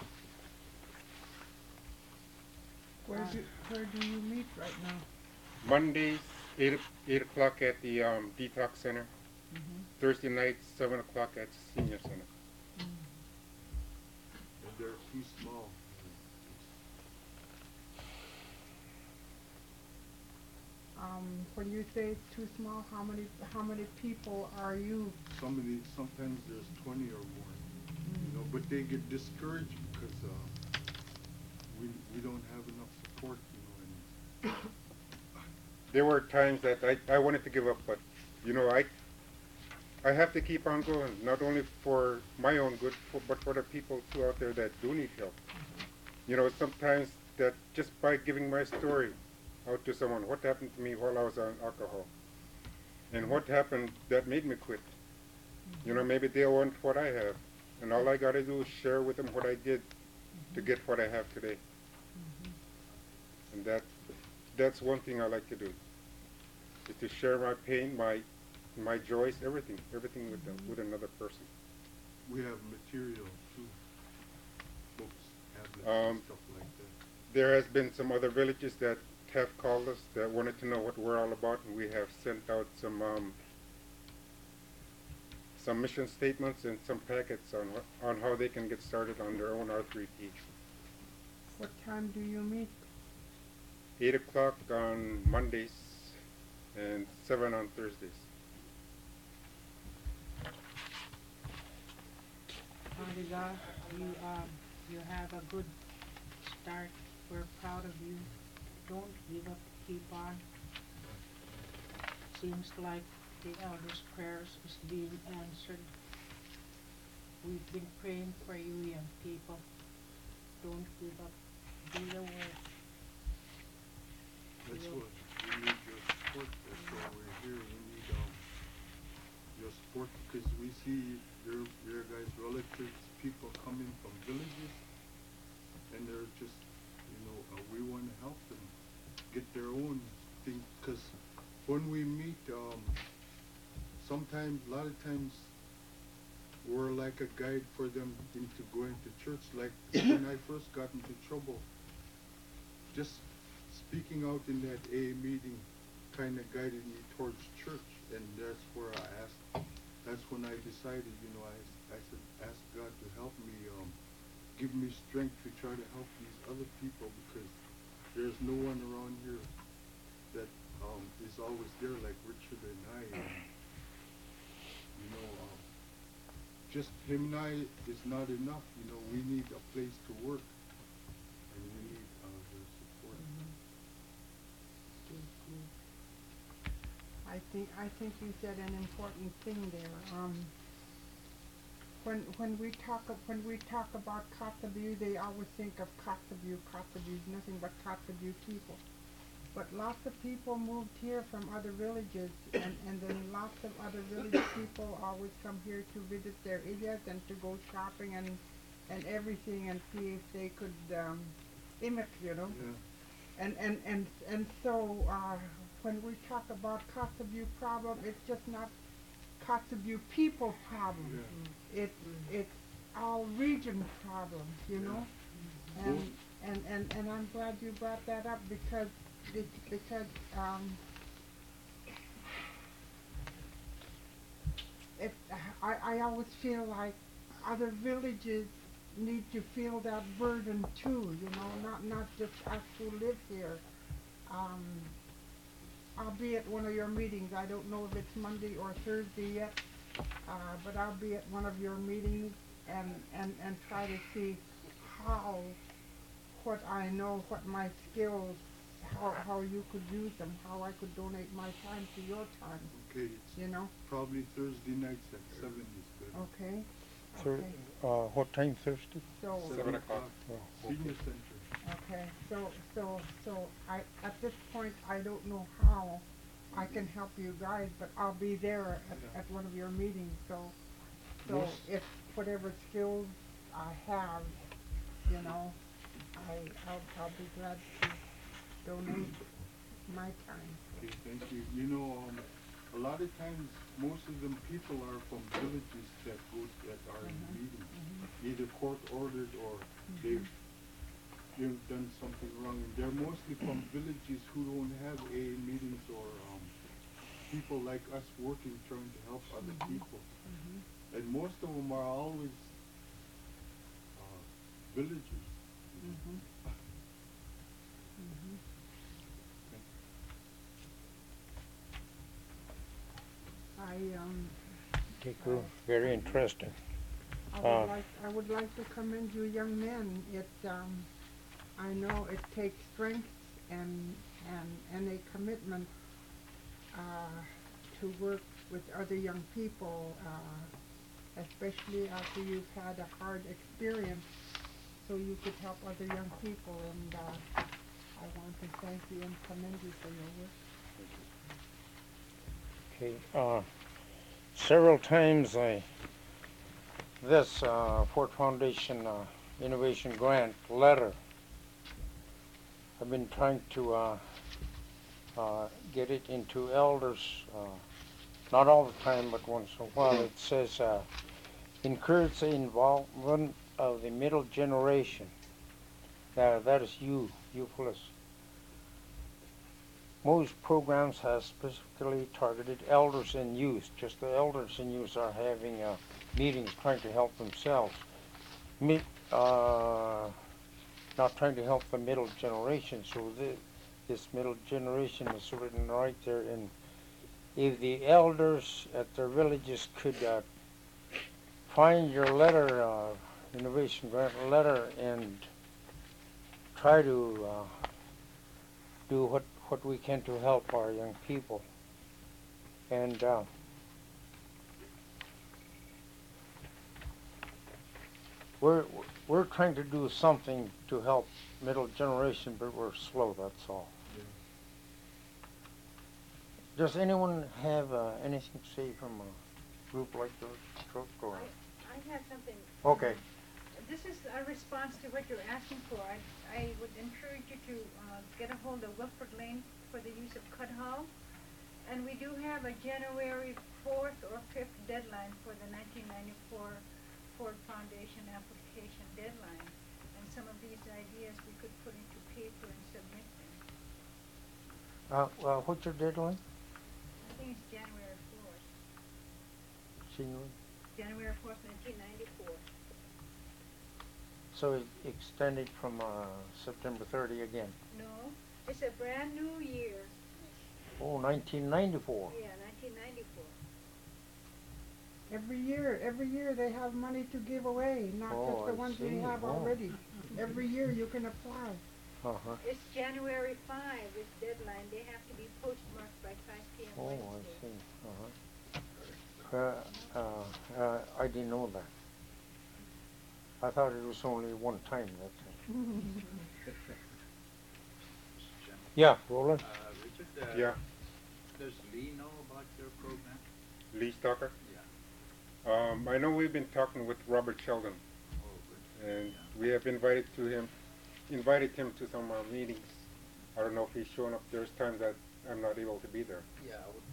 Where do you meet right now? Mondays, 8 o'clock at the detox center. Thursday nights, 7 o'clock at the senior center. And they're too small. When you say it's too small, how many people are you? Sometimes there's 20 or more. But they get discouraged because we don't have enough support. There were times that I wanted to give up, but I have to keep on going, not only for my own good, but for the people too out there that do need help. Sometimes that just by giving my story out to someone, what happened to me while I was on alcohol, and what happened that made me quit. Maybe they want what I have, and all I got to do is share with them what I did to get what I have today. And that's one thing I like to do, is to share my pain, my joys, everything with them, with another person. We have material too, books, tablets, and stuff like that. There has been some other villages that have called us that wanted to know what we're all about, and we have sent out some mission statements and some packets on how they can get started on their own R3P. What time do you meet? 8 o'clock on Mondays and 7 on Thursdays. Adiga, you have a good start. We're proud of you. Don't give up. Keep on. Seems like the elders' prayers is being answered. We've been praying for you, young people. Don't give up. Do the work. That's what we need, your support. That's why we're here. We need your support because we see your guys' relatives, people coming from villages, and they're just, we want to help them get their own thing. Because when we meet, sometimes, a lot of times, we're like a guide for them into going to church. Like when I first got into trouble, just speaking out in that AA meeting kind of guided me towards church, and that's where that's when I decided, I said, ask God to help me, give me strength to try to help these other people, because there's no one around here that is always there like Richard and I. Just him and I is not enough. We need a place to work, and we need their support. I think you said an important thing there. When we talk about Kotzebue, they always think of Kotzebue, nothing but Kotzebue people. But lots of people moved here from other villages, and then lots of other village people always come here to visit their areas and to go shopping and everything and see if they could image, you know. Yeah. And so when we talk about Kotzebue problem, it's just not Kotzebue people problem. It's all region problems, you know. And I'm glad you brought that up because it I always feel like other villages need to feel that burden too, you know, not just us who live here. I'll be at one of your meetings. I don't know if it's Monday or Thursday yet, but I'll be at one of your meetings and try to see how, what I know, what my skills, how you could use them, how I could donate my time to your time. Okay, it's you know. probably Thursday nights at 7 is good. Okay. What time Thursday? So 7 o'clock. Oh, Senior Center. okay. So I at this point I don't know how I can help you guys, but I'll be there at one of your meetings. So if whatever skills I have, you know, I'll be glad to donate my time. Okay, thank you. You know, a lot of times, most of them people are from villages that are in meetings, either court ordered or they've done something wrong. And they're mostly from villages who don't have AA meetings or people like us working, trying to help other people. And most of them are always villagers. Very interesting. I would like to commend you young men. I know it takes strength and a commitment to work with other young people, especially after you've had a hard experience, so you could help other young people. And I want to thank you and commend you for your work. Okay. Several times this Ford Foundation Innovation Grant letter, I've been trying to get it into elders, not all the time, but once in a while. It says, encourage the involvement of the middle generation. That is you fellas. Most programs have specifically targeted elders and youth. Just the elders and youth are having meetings trying to help themselves. Not trying to help the middle generation. So this middle generation is written right there. And if the elders at their villages could find your letter, Innovation Grant letter, and try to do what we can to help our young people. And we're trying to do something to help middle generation, but we're slow, that's all. Does anyone have anything to say from a group like yours? I have something. Okay. This is a response to what you're asking for. I would encourage you to get a hold of Wilford Lane for the use of Cud Hall. And we do have a January 4th or 5th deadline for the 1994 Ford Foundation application deadline. And some of these ideas we could put into paper and submit them. Well, what's your deadline? I think it's January 4th. January 4th, 1994. So it extended from September 30 again. No, it's a brand new year. Oh, 1994. Yeah, 1994. Every year they have money to give away, not just the ones we have already. Every year you can apply. It's January 5, this deadline. They have to be postmarked by 5 p.m. Wednesday. I see. I didn't know that. I thought it was only one time, that's it. Yeah, Roland. Richard, Yeah, does Lee know about your program? Lee Stalker. Yeah. I know we've been talking with Robert Sheldon, Oh, good. and Yeah. we have invited him to some meetings. I don't know if he's showing up. There's times that I'm not able to be there. Yeah,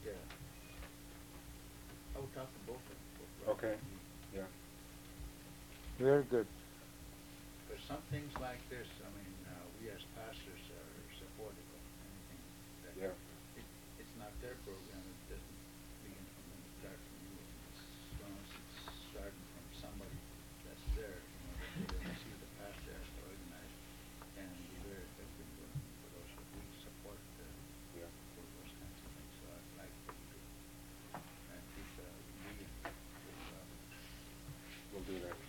I would talk to both of them. both Robert Okay. and Lee. Yeah. Very good. But some things like this, I mean, we as pastors are supportive of anything that Yeah. it's not their program. It doesn't begin from them. It starts from you. As long as it's starting from somebody that's there, that they see the pastor has to organize and be very effective for those that we support Yeah. for those kinds of things. So I'd like them to keep Lee and We'll do that.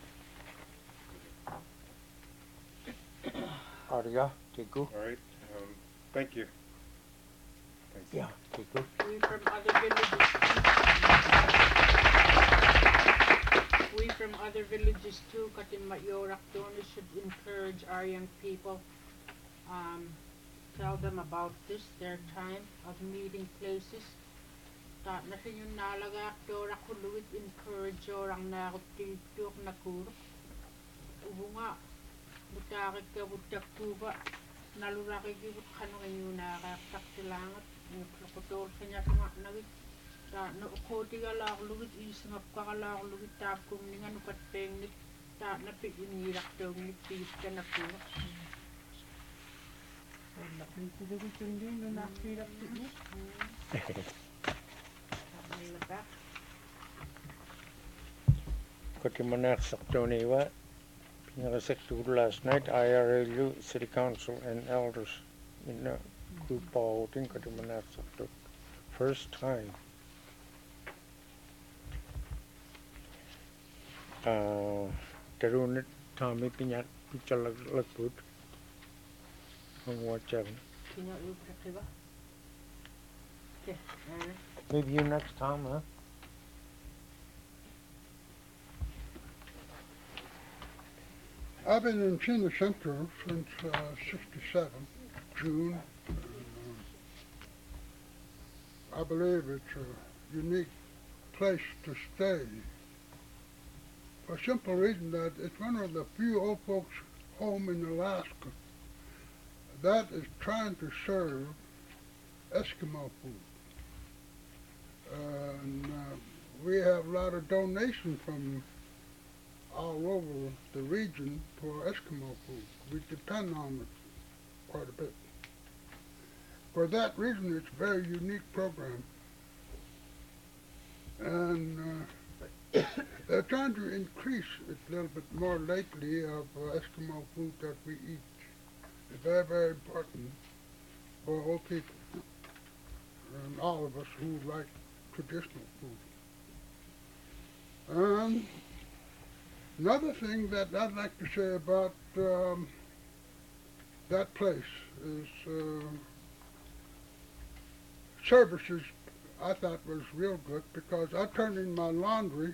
Arya, Tiku. All right. Thank you. Thanks. Yeah, Tiku. We from other villages. We from other villages too, Katimayorak Doni should encourage our young people. Tell them about this, their time of meeting places. Ta na sin yung nalagak dora kuluit encourage orang na titok na kuruk. Ubunga butakik ka butak tuba naluraki gibut kanong yung nakakak silangat nuklokotol kanya sama nagit ta na ukoti galak lugit isngap kagalak lugit tap kumningan upat pengnik ta na pinirak daw ni pis ka na kuruk. Wala, hindi ko hindi no nakirap niya. Nalagak. Kotimanak Saktoniwa. Pinakasektor last night, IRLU, City Council and Elders in a group voting Kotimanak Sakto. First time. Tarunit Tommy Pinyak Pichalagput. Watch out. Kinaupra ba? Okay. Maybe you next time, huh? I've been in Chino Central since '67, June. I believe it's a unique place to stay for a simple reason that it's one of the few old folks home in Alaska that is trying to serve Eskimo food. And we have a lot of donations from all over the region for Eskimo food. We depend on it quite a bit. For that reason, it's a very unique program. And they're trying to increase it a little bit more lately of Eskimo food that we eat. It's very, very important for old people and all of us who like traditional food. Another thing that I'd like to say about that place is services I thought was real good because I turned in my laundry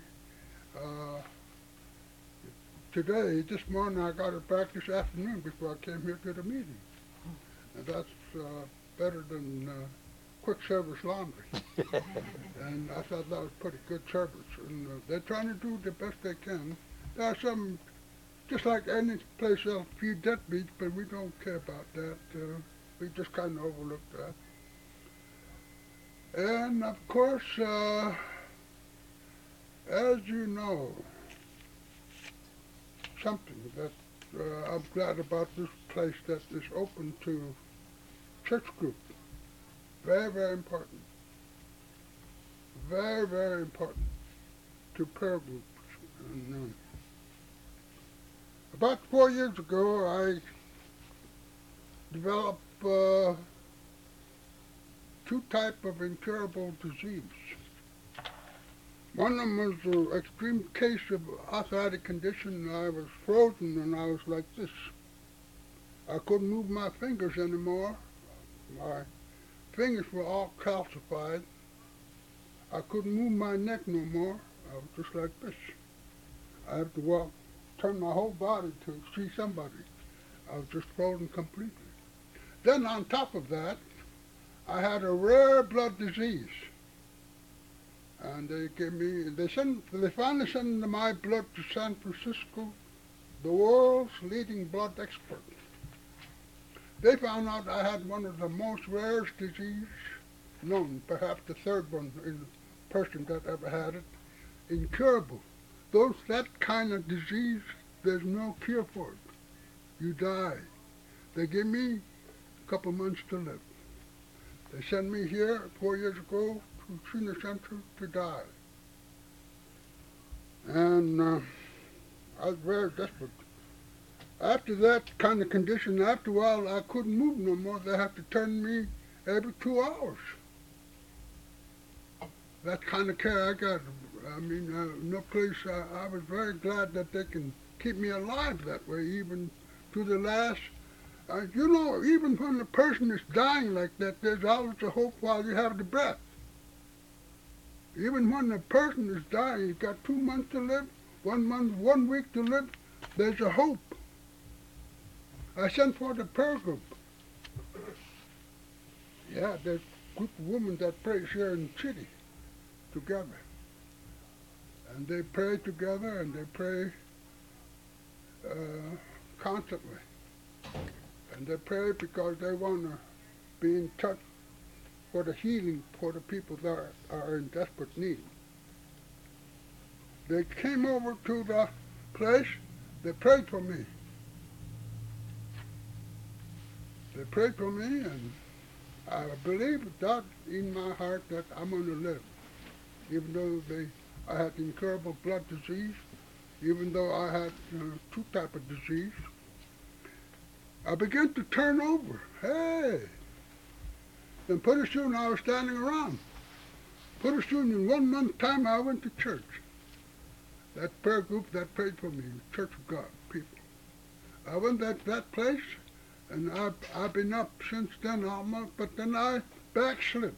today. This morning I got it back this afternoon before I came here to the meeting. And that's better than quick service laundry. And I thought that was pretty good service. And they're trying to do the best they can. There are some, just like any place else, few deadbeats, but we don't care about that. We just kind of overlook that. And of course, as you know, something that I'm glad about this place that is open to church group. Very, very important. Very, very important to prayer groups. And, about 4 years ago, I developed two types of incurable disease. One of them was an extreme case of arthritic condition. I was frozen and I was like this. I couldn't move my fingers anymore. My fingers were all calcified. I couldn't move my neck no more. I was just like this. I had to walk, turn my whole body to see somebody. I was just frozen completely. Then on top of that, I had a rare blood disease. And they finally sent my blood to San Francisco, the world's leading blood expert. They found out I had one of the most rarest diseases known, perhaps the third one in person that ever had it, incurable. That kind of disease, there's no cure for it. You die. They give me a couple months to live. They sent me here 4 years ago to Senior Center to die. And I was very desperate. After that kind of condition, after a while, I couldn't move no more. They had to turn me every 2 hours. That kind of care I got. I mean, no place. I was very glad that they can keep me alive that way, even to the last. You know, even when a person is dying like that, there's always a hope while you have the breath. Even when a person is dying, you've got 2 months to live, 1 month, 1 week to live, there's a hope. I sent for the prayer group. Yeah, there's a group of women that prays here in the city together. And they pray together and they pray constantly. And they pray because they want to be in touch for the healing for the people that are in desperate need. They came over to the place, they prayed for me. They prayed for me, and I believe that in my heart that I'm going to live. Even though I had incurable blood disease, even though I had 2 types of disease, I began to turn over. Hey! Then pretty soon I was standing around. Pretty soon in 1 month time I went to church. That prayer group that prayed for me, Church of God people. I went to that place, and I've been up since then almost, but then I backslid.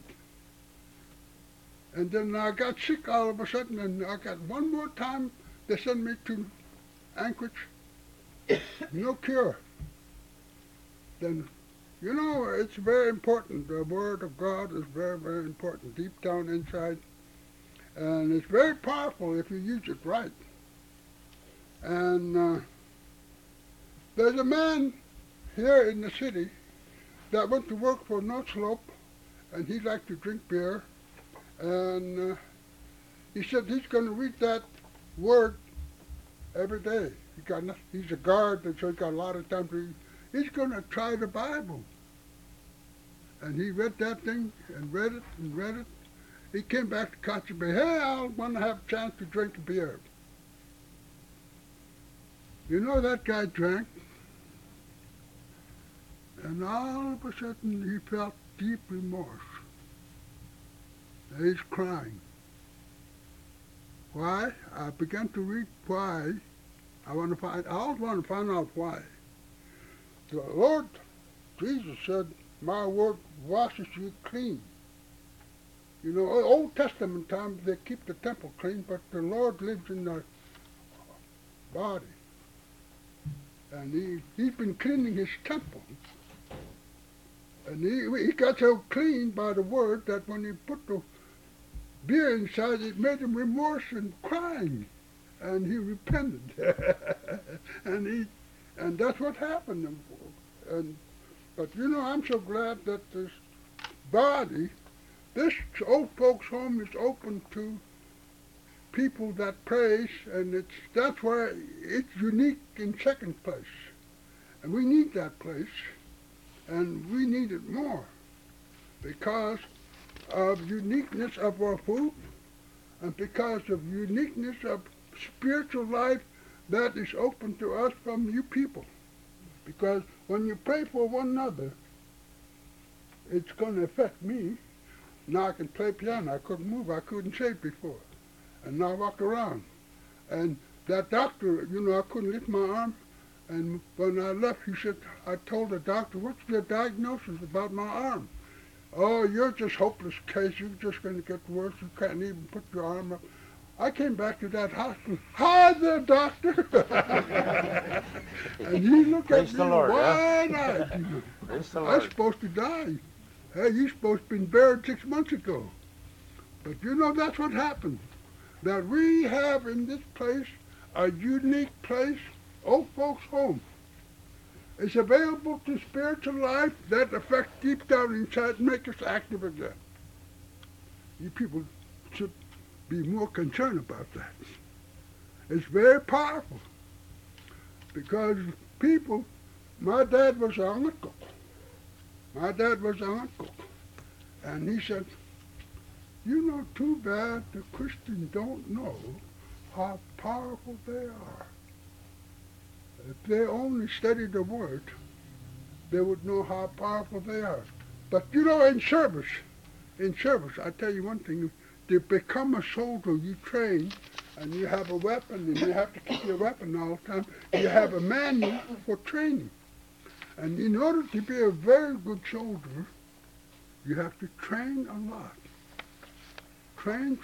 And then I got sick all of a sudden, and I got one more time, they sent me to Anchorage. No cure. Then, you know, it's very important. The Word of God is very, very important, deep down inside. And it's very powerful if you use it right. And there's a man here in the city that went to work for North Slope, and he liked to drink beer. And he said he's going to read that word every day. He's a guard, so he's got a lot of time to read. He's going to try the Bible. And he read that thing and read it and read it. He came back to Concha Bay. Hey, I want to have a chance to drink a beer. You know, that guy drank. And all of a sudden he felt deep remorse. And he's crying. Why? I began to read why. I always want to find out why. The Lord Jesus said, my word washes you clean. You know, Old Testament times they keep the temple clean, but the Lord lives in the body. And he's been cleaning his temple. And he got so clean by the word that when he put the beer inside, it made him remorse and crying. And he repented. and that's what happened. But you know, I'm so glad that this body, this old folks' home is open to people that praise, and that's why it's unique in second place. And we need that place, and we need it more because of uniqueness of our food and because of uniqueness of spiritual life that is open to us from you people. Because when you pray for one another, it's going to affect me. Now I can play piano. I couldn't move. I couldn't say before. And now I walk around. And that doctor, you know, I couldn't lift my arm. And when I left, he said, I told the doctor, what's the diagnosis about my arm? Oh, you're just hopeless case. You're just going to get worse. You can't even put your arm up. I came back to that hospital. Hi there, doctor. And he looked Praise at the me Lord, wide-eyed. You know. Praise the I'm Lord. supposed to die. Hey, you're supposed to been buried 6 months ago. But you know that's what happened. That we have in this place a unique place, old folks' home. It's available to spiritual life that affects deep down inside and make us active again. You people should be more concerned about that. It's very powerful. Because people, my dad was an uncle. My dad was an uncle. And he said, you know, too bad the Christians don't know how powerful they are. If they only studied the Word, they would know how powerful they are. But you know, in service, I tell you one thing, to become a soldier, you train, and you have a weapon, and you have to keep your weapon all the time. You have a manual for training. And in order to be a very good soldier, you have to train a lot. Train.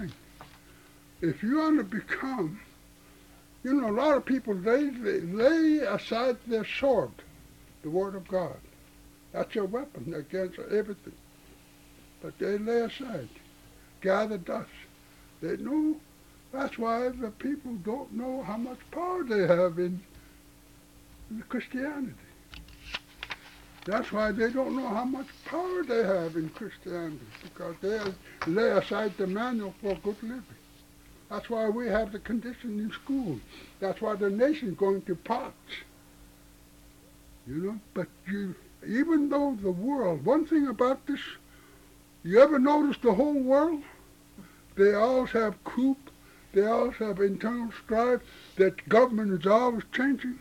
If you want to become, you know, a lot of people, they lay aside their sword, the Word of God. That's your weapon against everything. But they lay aside, gather dust. They know, that's why the people don't know how much power they have in Christianity. That's why they don't know how much power they have in Christianity, because they lay aside the manual for good living. That's why we have the condition in school. That's why the nation's going to pots. You know, but even though the world, one thing about this, you ever notice the whole world? They always have coup, they always have internal strife, that government is always changing.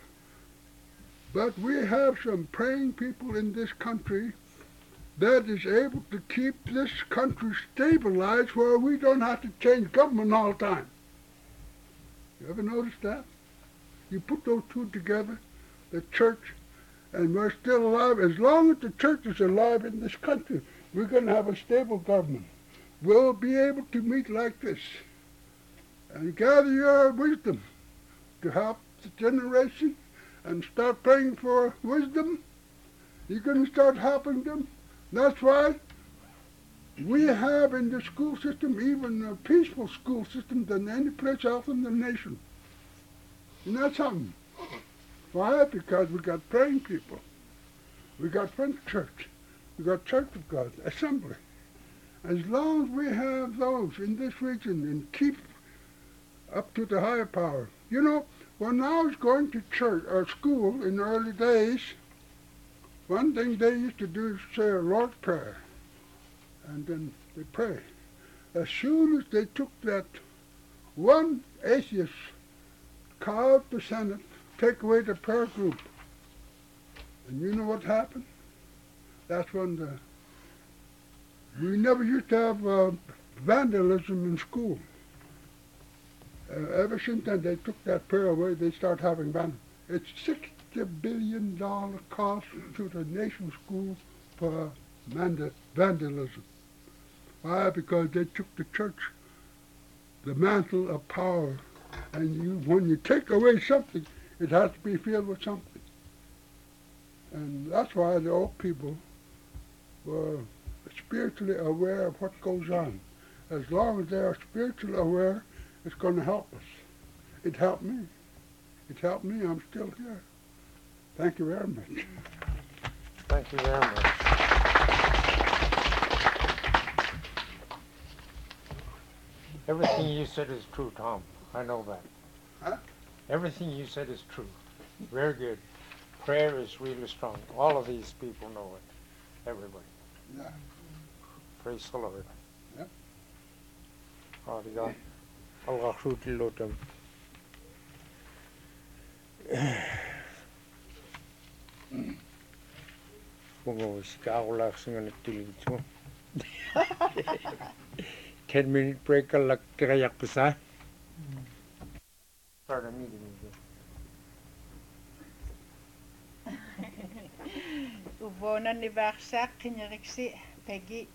But we have some praying people in this country that is able to keep this country stabilized where we don't have to change government all the time. You ever notice that? You put those two together, the church, and we're still alive. As long as the church is alive in this country, we're going to have a stable government. We'll be able to meet like this and gather your wisdom to help the generation and start praying for wisdom. You're going to start helping them. That's why we have in the school system even a peaceful school system than any place else in the nation. Isn't that something? Why? Because we got praying people. We got French church. We got Church of God, Assembly. As long as we have those in this region and keep up to the higher power. You know, when I was going to church or school in the early days, one thing they used to do is say a Lord's Prayer, and then they pray. As soon as they took that one atheist called the Senate, take away the prayer group, and you know what happened? That's when we never used to have vandalism in school. Ever since then, they took that prayer away, they start having vandalism. It's $60 billion cost to the nation school for vandalism. Why? Because they took the church, the mantle of power, and when you take away something, it has to be filled with something. And that's why the old people were spiritually aware of what goes on. As long as they are spiritually aware, it's going to help us. It helped me. It helped me. I'm still here. Thank you very much. Thank you very much. Everything you said is true, Tom. I know that. Huh? Everything you said is true. Very good. Prayer is really strong. All of these people know it. Everybody. Yeah. Praise the Lord. Yep. Ariga. Allah Lotam. Fungo Skaula singing it 10-minute break like Kirayak Pisa. Start a meeting again. Uvona Nivarsak Kinyariksi Peggy.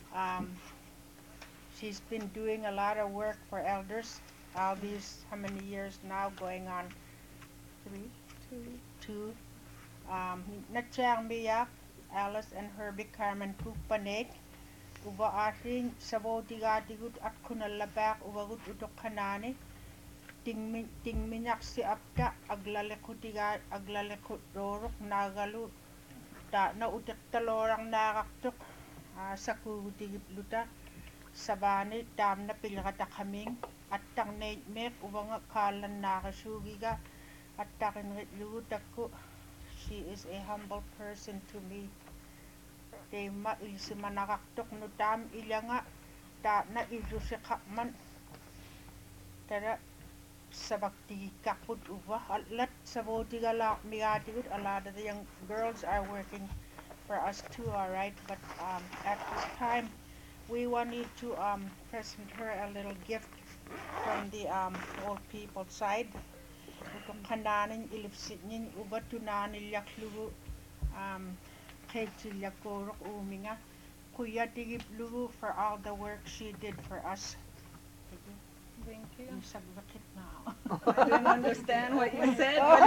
She's been doing a lot of work for elders. All these, how many years now? Going on 3? 2. Natchang Miyak. Alice and Herbie Carmen Kupanek. Uba ating sabo digadigut at kunalabak ubagut udok kanani. Tingminyak si apta aglalekut rorok nagalu ta na utek talorang nakaktuk sa kugutigip luta sabani tam na pilkata kaming at tang mek ubanga kalan nakasugiga at takin lutak she is a humble person to me. Te ma ilsi manakaktuk no tam ilanga ta na ilusikakman tara sabakti kakut uva let sabotiga la migatigut a lot of the young girls are working for us too, all right, but at this time we wanted to present her a little gift from the old people side. Utong kananin ilipsinin uba tunanin yaklugu kaitil yakorok uminga kuya tigip lugu for all the work she did for us. Thank you. Now. I didn't understand what you said, Oh.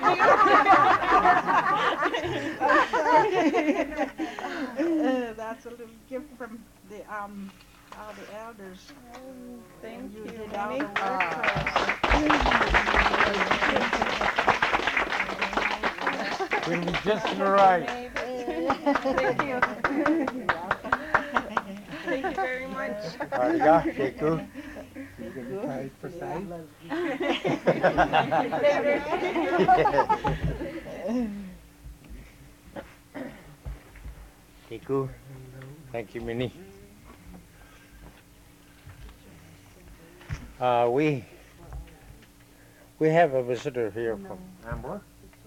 but thank you. That's a little gift from the all the elders. Thank you, did all Minnie. the work for us. Will be just right. Thank you. Thank you very much. Arigato. Tiku. Thank you, Minnie. We have a visitor here from Ambler.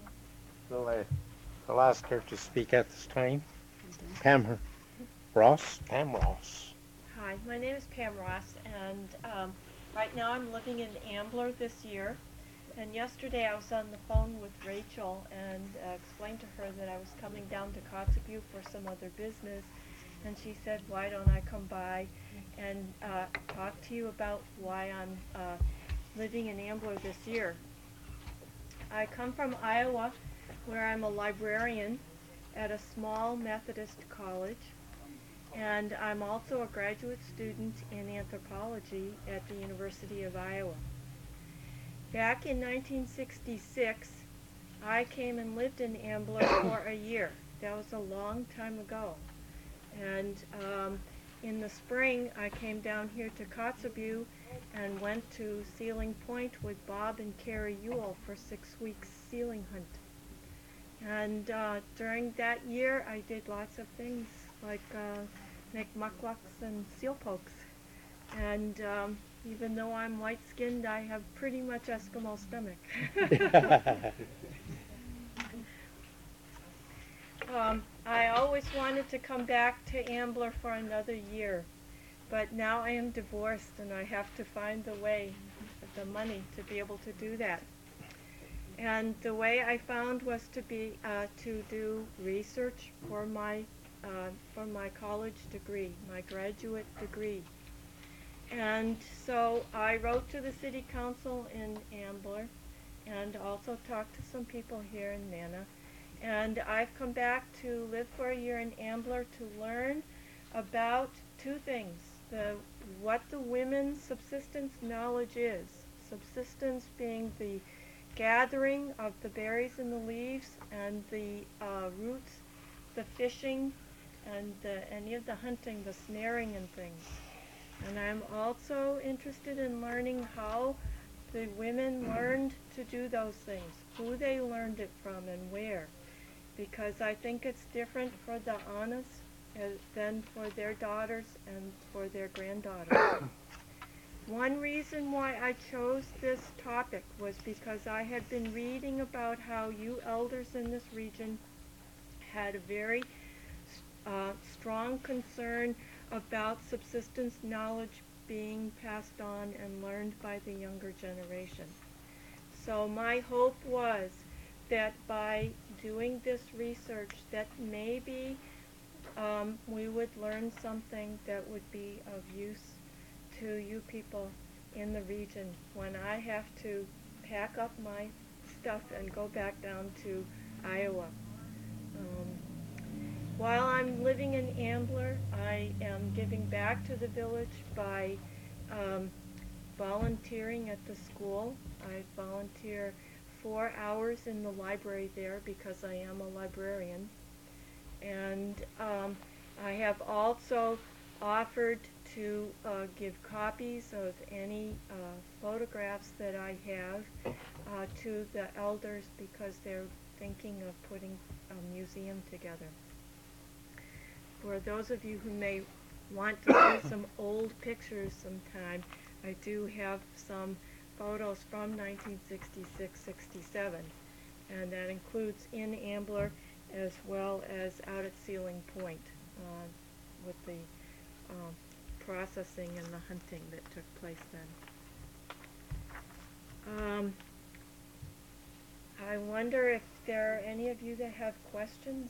I'll ask her to speak at this time. Pam Ross. Hi, my name is Pam Ross, and right now I'm living in Ambler this year. And yesterday I was on the phone with Rachel and explained to her that I was coming down to Kotzebue for some other business. And she said, why don't I come by and talk to you about why I'm living in Ambler this year. I come from Iowa, where I'm a librarian at a small Methodist college. And I'm also a graduate student in anthropology at the University of Iowa. Back in 1966, I came and lived in Ambler for a year. That was a long time ago. And in the spring, I came down here to Kotzebue and went to Sealing Point with Bob and Carrie Ewell for 6 weeks sealing hunt. And during that year, I did lots of things like make muclucs and seal pokes. And even though I'm white-skinned, I have pretty much Eskimo stomach. I always wanted to come back to Ambler for another year, but now I am divorced and I have to find the way, the money to be able to do that. And the way I found was to do research for my college degree, my graduate degree. And so I wrote to the city council in Ambler and also talked to some people here in Nana. And I've come back to live for a year in Ambler to learn about two things. What the women's subsistence knowledge is. Subsistence being the gathering of the berries and the leaves and the roots, the fishing, and any of the hunting, the snaring and things. And I'm also interested in learning how the women learned to do those things, who they learned it from and where. Because I think it's different for the Anas than for their daughters and for their granddaughters. One reason why I chose this topic was because I had been reading about how you elders in this region had a very strong concern about subsistence knowledge being passed on and learned by the younger generation. So my hope was that by doing this research that maybe we would learn something that would be of use to you people in the region when I have to pack up my stuff and go back down to Iowa. while I'm living in Ambler, I am giving back to the village by volunteering at the school. I volunteer 4 hours in the library there because I am a librarian. And I have also offered to give copies of any photographs that I have to the elders because they're thinking of putting a museum together. For those of you who may want to see some old pictures sometime, I do have some photos from 1966-67, and that includes in Ambler as well as out at Sealing Point with the processing and the hunting that took place then. I wonder if there are any of you that have questions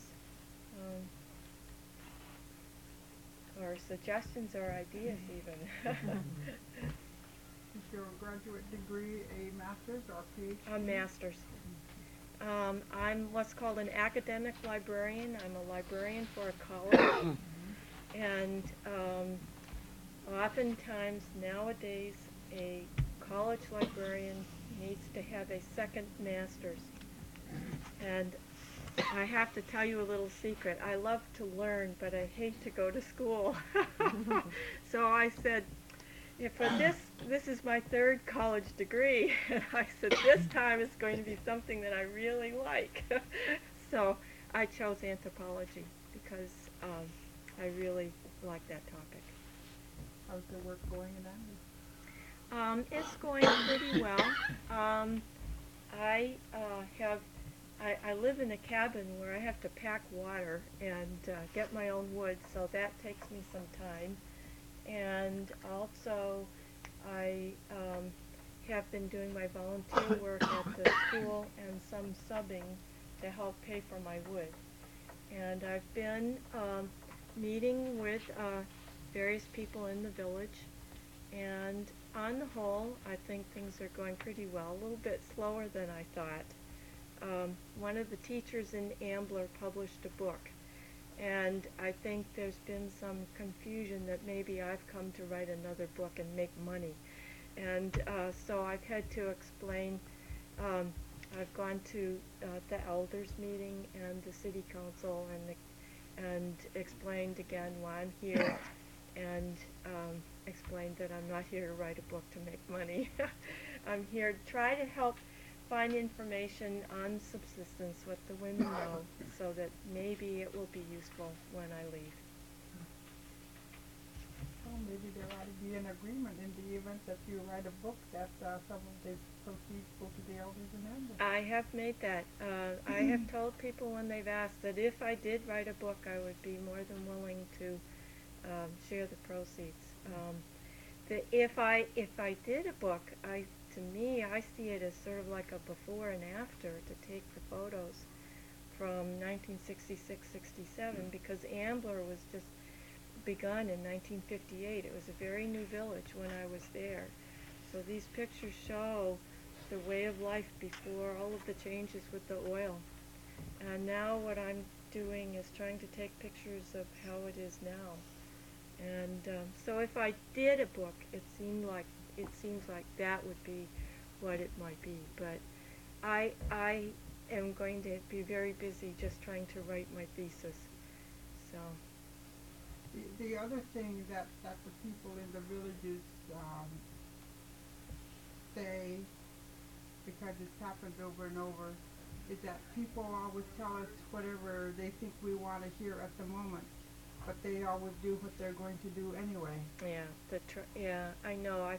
or suggestions or ideas even. Is your graduate degree a master's or PhD? A master's. I'm what's called an academic librarian. I'm a librarian for a college. And oftentimes nowadays a college librarian needs to have a second master's. And I have to tell you a little secret. I love to learn, but I hate to go to school. So I said, yeah, for this is my third college degree, and I said this time it's going to be something that I really like. So I chose anthropology because I really like that topic. How's the work going in Ambler? It's going pretty well. I live in a cabin where I have to pack water and get my own wood, so that takes me some time. And also, I have been doing my volunteer work at the school and some subbing to help pay for my wood. And I've been meeting with various people in the village, and on the whole, I think things are going pretty well, a little bit slower than I thought. One of the teachers in Ambler published a book, and I think there's been some confusion that maybe I've come to write another book and make money. And so I've had to explain, I've gone to the elders meeting and the city council and explained again why I'm here, and explained that I'm not here to write a book to make money. I'm here to try to help find information on subsistence, what the women know, so that maybe it will be useful when I leave. Well, maybe there ought to be an agreement in the event that you write a book that some of the proceeds go to the elders in Ambler. I have made that. I have told people when they've asked that if I did write a book, I would be more than willing to share the proceeds. If I did a book, to me, I see it as sort of like a before and after to take the photos from 1966-67, because Ambler was just begun in 1958. It was a very new village when I was there. So these pictures show the way of life before all of the changes with the oil. And now what I'm doing is trying to take pictures of how it is now. And so if I did a book, it seems like that would be what it might be. But I am going to be very busy just trying to write my thesis. So. The other thing that the people in the villages say, because it's happened over and over, is that people always tell us whatever they think we want to hear at the moment, but they always do what they're going to do anyway. Yeah, I know.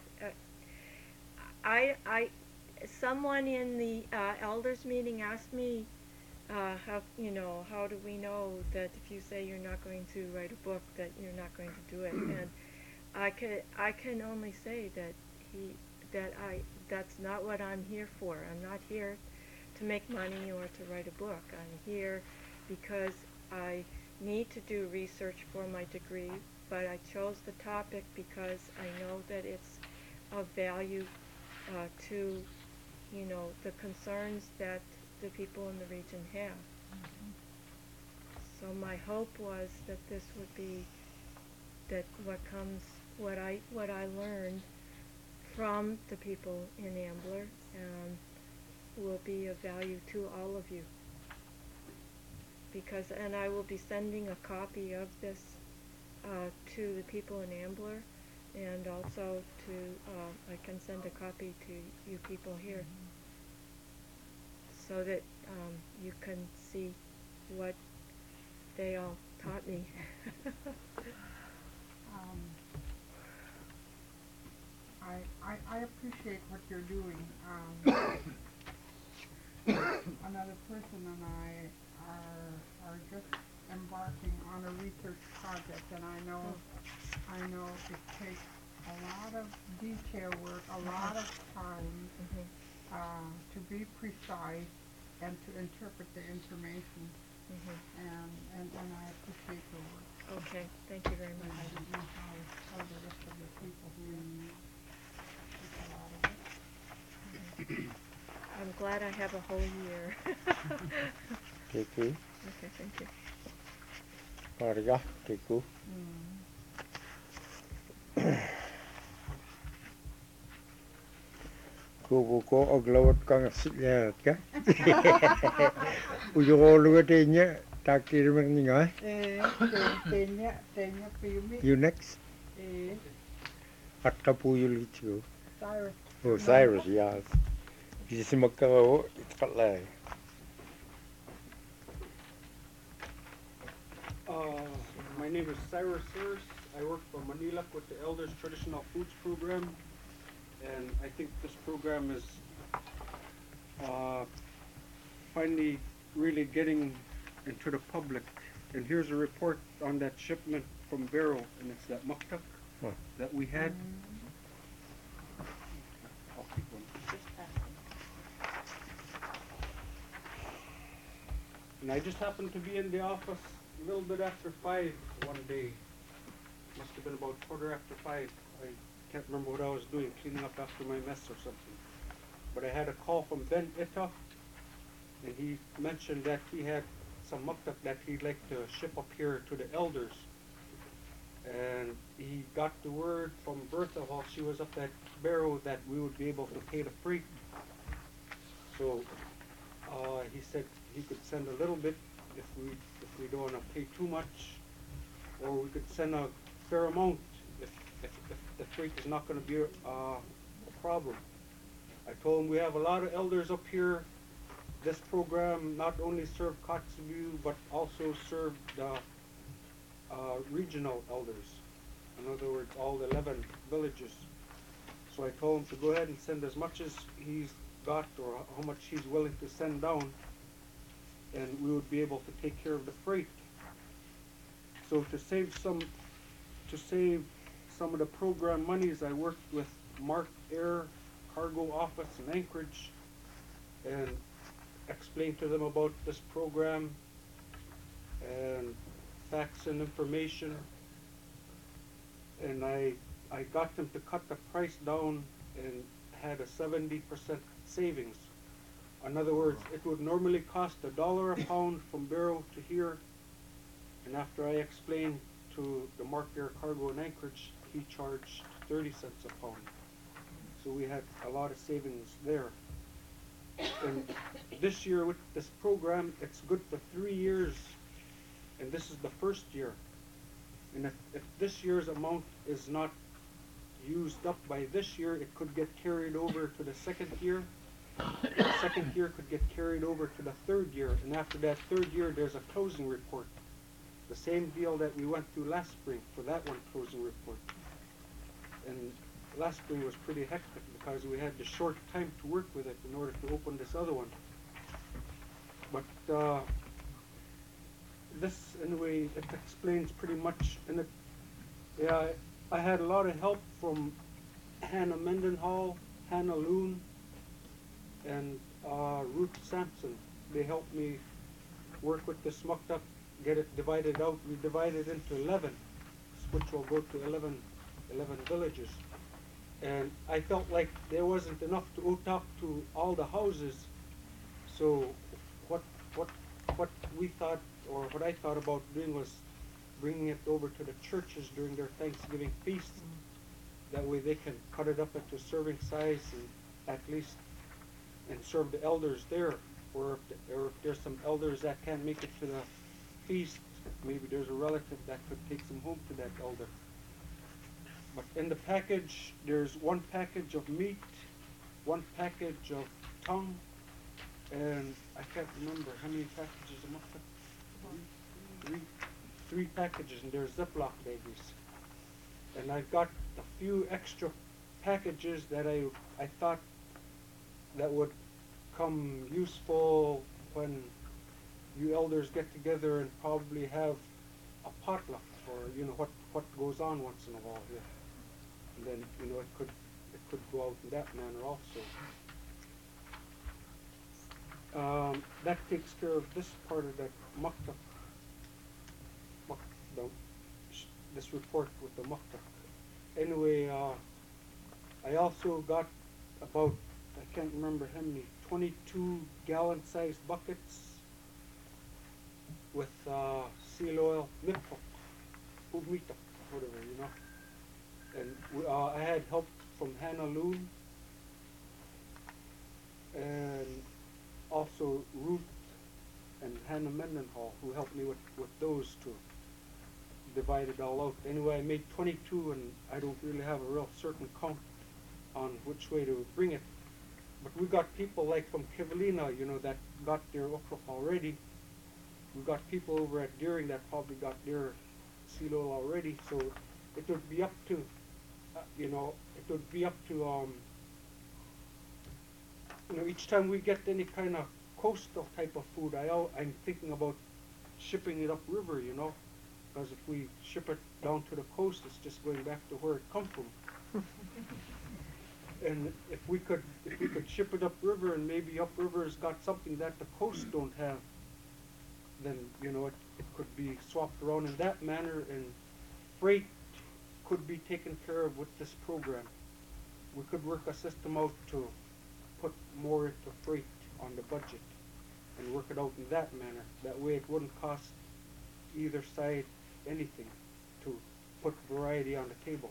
Someone in the elders meeting asked me, how do we know that if you say you're not going to write a book that you're not going to do it? And I can only say that that's not what I'm here for. I'm not here to make money or to write a book. I'm here because I need to do research for my degree, but I chose the topic because I know that it's of value to, the concerns that the people in the region have. So my hope was that this would be, that what I learned from the people in Ambler will be of value to all of you. Because, and I will be sending a copy of this to the people in Ambler, and also to, I can send a copy to you people here, so that you can see what they all taught me. I appreciate what you're doing. Another person and I are just embarking on a research project, and I know it takes a lot of detail work, a lot of time to be precise and to interpret the information. And I appreciate your work. Okay, thank you very And much. I don't know how the rest of the people who take a lot of it. I'm glad I have a whole year. Kiku, Okay, thank you. Maria, Kiku. Kubu ko oglawat kang siya ka. Uyolo tinya takir mengingai. Tenya Pimi. You next. At kapuyul itu. Cyrus. Oh, Cyrus, yes. Di Simakao, it's Patlay. My name is Cyrus Sears. I work for Manila with the Elders Traditional Foods Program. And I think this program is finally really getting into the public. And here's a report on that shipment from Barrow, and it's that muktak that we had. I'll keep one. And I just happened to be in the office a little bit after 5 one day. Must have been about 5:15. I can't remember what I was doing, cleaning up after my mess or something. But I had a call from Ben Itta, and he mentioned that he had some muktak that he'd like to ship up here to the elders. And he got the word from Bertha while she was up at Barrow that we would be able to pay the freight. So he said he could send a little bit if we don't want to pay too much, or we could send a fair amount if the freight is not going to be a problem. I told him we have a lot of elders up here. This program not only served Kotzebue, but also served the regional elders. In other words, all the 11 villages. So I told him to go ahead and send as much as he's got, or how much he's willing to send down, and we would be able to take care of the freight. So to save some of the program monies, I worked with Mark Air Cargo Office in Anchorage and explained to them about this program and facts and information, and I got them to cut the price down and had a 70% savings. In other words, it would normally cost $1 a pound from Barrow to here, and after I explained to the Mark Air Cargo in Anchorage, he charged 30 cents a pound. So we had a lot of savings there. And this year with this program, it's good for 3 years, and this is the first year. And if this year's amount is not used up by this year, it could get carried over to the second year. The second year could get carried over to the third year, and after that third year, there's a closing report. The same deal that we went through last spring for that one closing report. And last spring was pretty hectic because we had the short time to work with it in order to open this other one. But this, anyway, it explains pretty much. And I had a lot of help from Hannah Mendenhall, Hannah Loon, and Ruth Sampson. They helped me work with this muktak, get it divided out. We divided into 11, which will go to 11 villages. And I felt like there wasn't enough to talk to all the houses. So what what we thought, or what I thought about doing was bringing it over to the churches during their Thanksgiving feast. That way they can cut it up into serving size and at least and serve the elders there. Or if there's some elders that can't make it to the feast, maybe there's a relative that could take some home to that elder. But in the package, there's one package of meat, one package of tongue, and I can't remember how many packages of mukta. Three packages, and they're Ziploc babies. And I've got a few extra packages that I thought that would come useful when you elders get together and probably have a potluck, or what goes on once in a while here. And then it could go out in that manner also. That takes care of this part of that mukta. This report with the mukta. Anyway, I also got about, I can't remember how many, 22 gallon sized buckets with seal oil, mitpok, pugmita, whatever, And I had help from Hannah Loon and also Ruth and Hannah Mendenhall, who helped me with those two. Divide it all out. Anyway, I made 22, and I don't really have a real certain count on which way to bring it. But we got people like from Kivalina, that got their okra already. We got people over at Deering that probably got their seal oil already. So it would be up to, each time we get any kind of coastal type of food, I'm thinking about shipping it upriver, because if we ship it down to the coast, it's just going back to where it come from. And if we could ship it upriver, and maybe upriver's got something that the coast don't have, then it could be swapped around in that manner, and freight could be taken care of with this program. We could work a system out to put more into freight on the budget and work it out in that manner. That way it wouldn't cost either side anything to put variety on the table.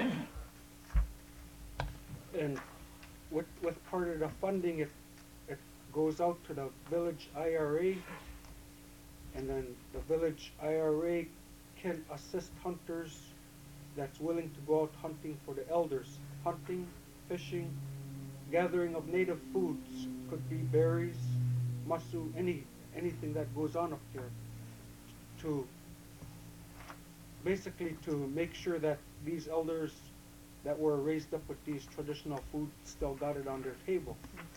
And with part of the funding, it goes out to the village IRA, and then the village IRA can assist hunters that's willing to go out hunting for the elders. Hunting, fishing, gathering of native foods, could be berries, masu, anything that goes on up there, to basically to make sure that these elders that were raised up with these traditional foods still got it on their table.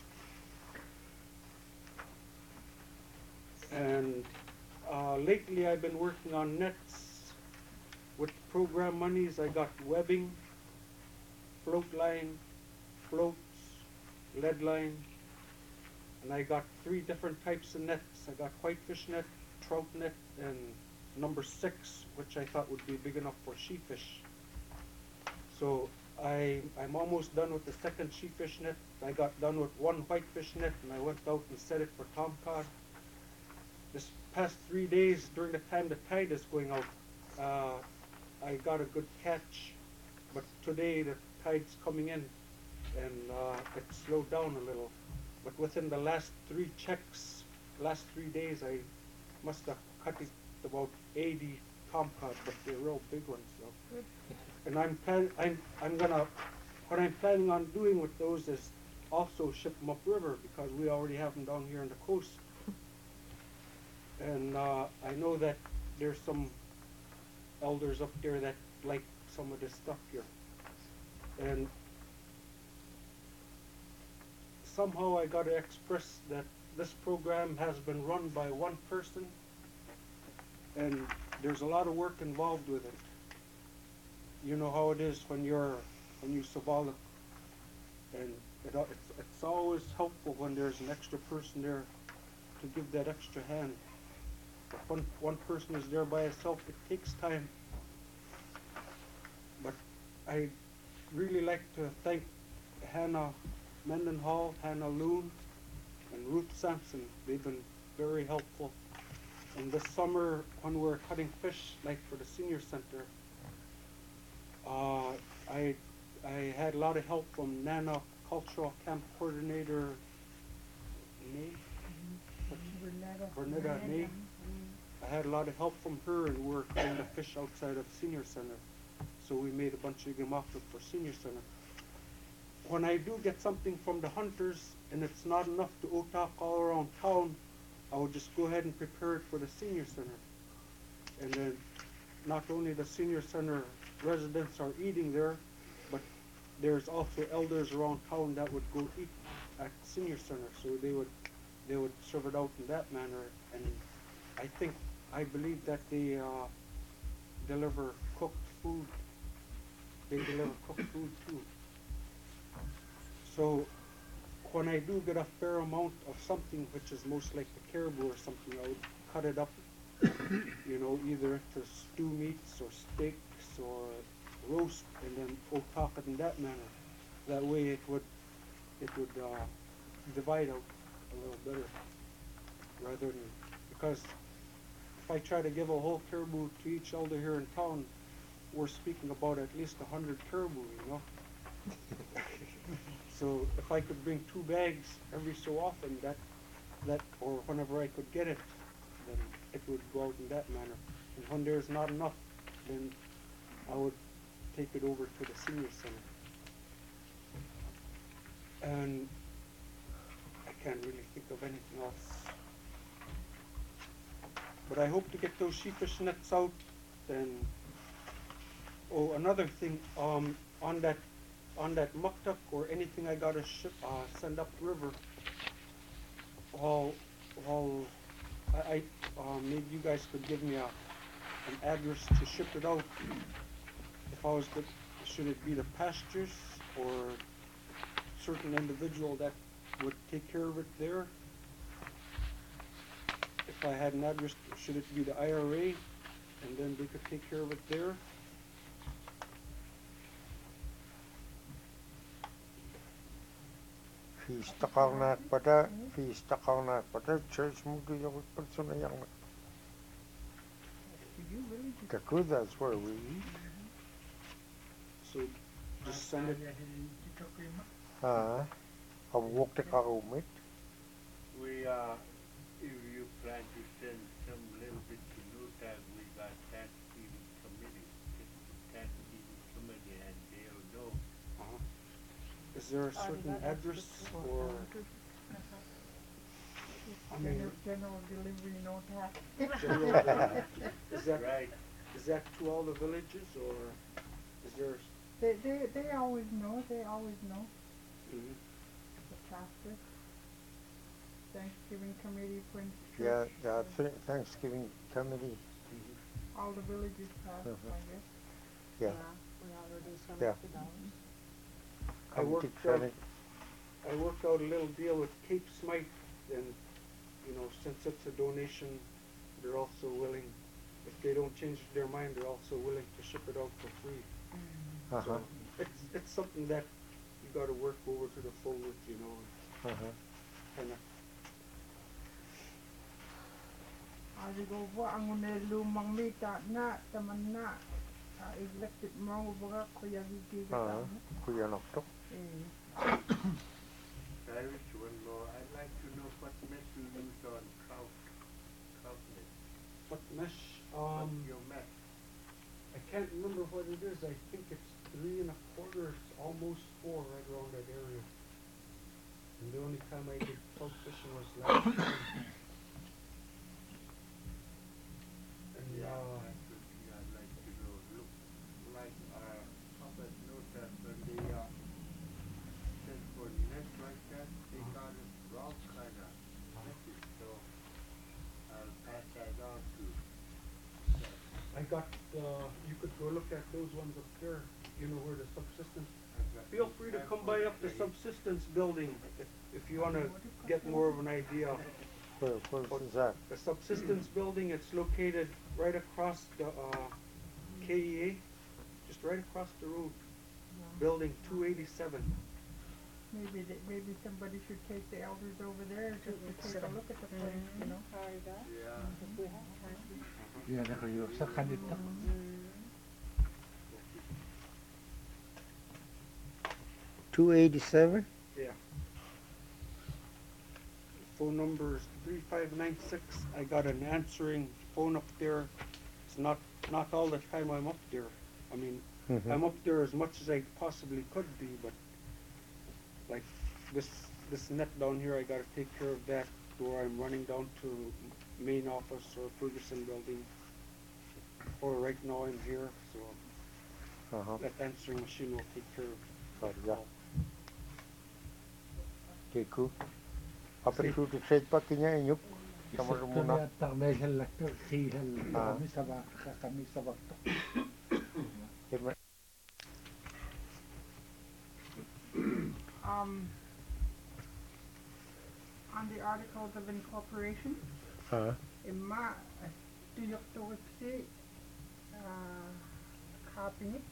And lately I've been working on nets. With program monies, I got webbing, float line, floats, lead line, and I got 3 different types of nets. I got whitefish net, trout net, and number 6, which I thought would be big enough for sheefish. So I'm almost done with the second sheefish net. I got done with 1 whitefish net, and I went out and set it for tomcod. This past 3 days, during the time the tide is going out, I got a good catch, but today the tide's coming in, and it slowed down a little. But within the last 3 checks, last 3 days, I must have cut it about 80 tomcod, but they're real big ones. So. And what I'm planning on doing with those is also ship them upriver, because we already have them down here on the coast. And I know that there's some elders up there that like some of this stuff here. And somehow I got to express that this program has been run by one person, and there's a lot of work involved with it. You know how it is when you Savala, and it's always helpful when there's an extra person there to give that extra hand. If one person is there by himself, it takes time. But I really like to thank Hannah Mendenhall, Hannah Loon, and Ruth Sampson. They've been very helpful And this summer, when we were cutting fish, like for the senior center, I had a lot of help from Nana Cultural Camp Coordinator Nate, Bernetta Nate. I had a lot of help from her, and we were cutting the fish outside of senior center. So we made a bunch of gemaku for senior center. When I do get something from the hunters, and it's not enough to otak all around town, I would just go ahead and prepare it for the senior center. And then not only the senior center residents are eating there, but there's also elders around town that would go eat at senior center. So they would serve it out in that manner. And I believe that they deliver cooked food. They deliver cooked food too. So when I do get a fair amount of something, which is most like the caribou or something, I would cut it up, you know, either into stew meats or steaks or roast, and then otak it in that manner. That way it would divide out a little better, rather than, because if I try to give a whole caribou to each elder here in town, we're speaking about at least 100 caribou, you know. So if I could bring 2 bags every so often, that or whenever I could get it, then it would go out in that manner. And when there's not enough, then I would take it over to the senior center. And I can't really think of anything else. But I hope to get those sheefish nets out. Then, oh, another thing, on that muktuk or anything I gotta send up river, maybe you guys could give me an address to ship it out. If I was to, should it be the pastures or certain individual that would take care of it there? If I had an address, should it be the IRA, and then they could take care of it there? Church that's where we eat. So just send it. I walked the car home it. We if you plan to send some little bit to Newtown, we got Thanksgiving committee. Thanksgiving committee, and they'll know. Is there a certain address or? I mean, general delivery, no tax. Is that right? Is that to all the villages, or is there? They always know. They always know. Mm-hmm. The pastor, Thanksgiving committee, Prince Yeah, Church, Thanksgiving committee. all the villages have, I guess. Yeah. We already Yeah. selected ours. I worked out a little deal with Cape Smythe, and you know, since it's a donation, they're also willing. If they don't change their mind, they're also willing to ship it out for free. So it's something that you got to work over to the full with, you know. Kinda. Arigovo ang lumang mita na taman na elected mo baga kuya gigiga. Kuya Noktok. Cyrus, one more. I'd like to know what mesh you use on troutlet. What mesh? What's your mesh? I can't remember what it is. I think it's 3 1/4. It's almost 4, right around that area. And the only time I did trout fishing was last year. And I'd like to know. Look like up at Newtown when they send for nets like that, they got it wrong kind of message. So I'll pass that on to. I got, you could go look at those ones up there, you know, where the subsistence. Feel free to come by up the subsistence building if you want to get more of an idea. Where is that? The subsistence building, it's located right across the KEA, just right across the road, building 287. maybe somebody should take the elders over there just to take a look at the place, you know. If we have time. Yeah, nakayo sa kanita. 287. Yeah. Phone number is 3596. I got an answering phone up there. It's not all the time I'm up there. I mean, I'm up there as much as I possibly could be, but like this net down here, I gotta take care of that, or I'm running down to main office or Ferguson building. Or right now I'm here, so that answering machine will take care of it. Okay, cool. Apa itu trade pakinya inyuk sama rumuna. Tarmel lakto khihal kami sabak to. On the Articles of Incorporation, imma tuyok tuwiksi kapinik.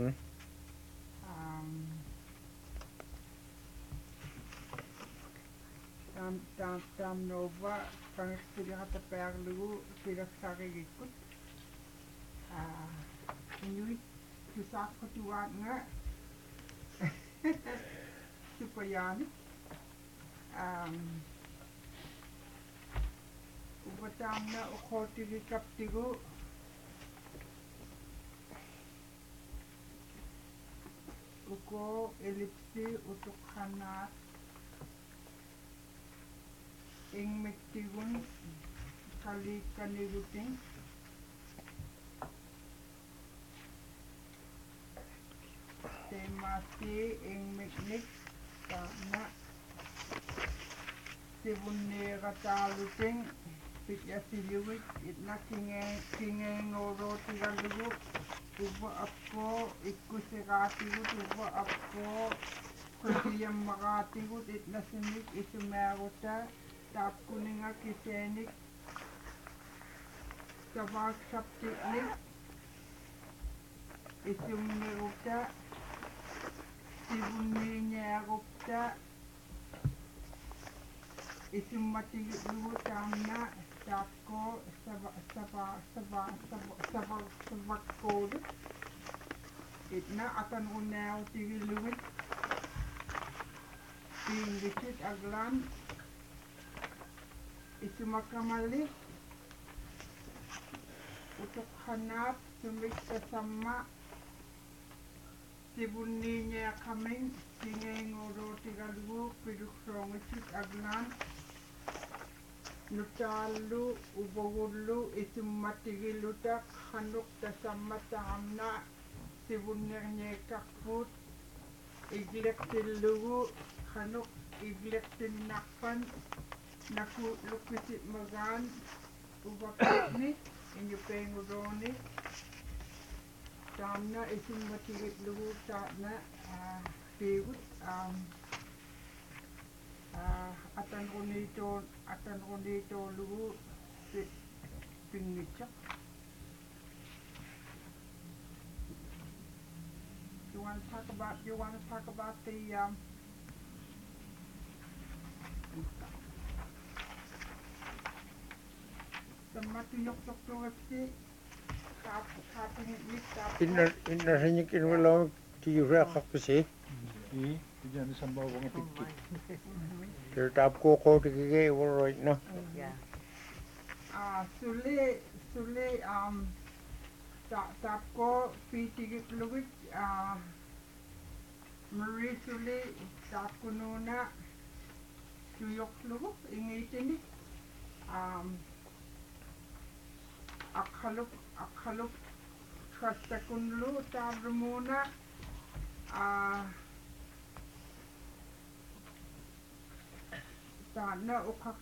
Tam nova pangit sila kata perlu sila sarigikut. Inuit susak kutuan nga supayani. Ubatam na ukotili kaptigo. Uko elipsi utuk hanat. Ing mektigun kali kaniguting temati ing meknik na sibunne kataluting pitya siliwit itna kingeng oro tigalugu uba apko ikkusiratigut uba apko kusiyam makatigut itna sinik isumeruta tap kuninga kisenik sabak saptiknik isumniruta sibunninyarupta isummatigitlugu tamna tapko sabakkodu itna atanrunaw tigiluwit tinggisit aglan isumakamali utuk hanap sumik kasama sibunninya kaming singengoro tigalugu piduksongisit aglan nutalu ubogulu isumatigilutak hanuk tasama tamna sibunnirnya kakput iglektilugu hanuk iglektinakpan naku lukisit magan ubakitni inyupenguroni tamna isin matigit lugu tatna pigut atan runito lugu pingnichak. You want to talk about the Inna sinyikin wala tiyura kakpasi. Diyan sa bawang tiktik. Ter tap ko tigige right now. Sule tap ko pitigit luwit Marie Sule tap ko nuna tuyok luwit ingitin akhaluk trastakunlu tabrumuna na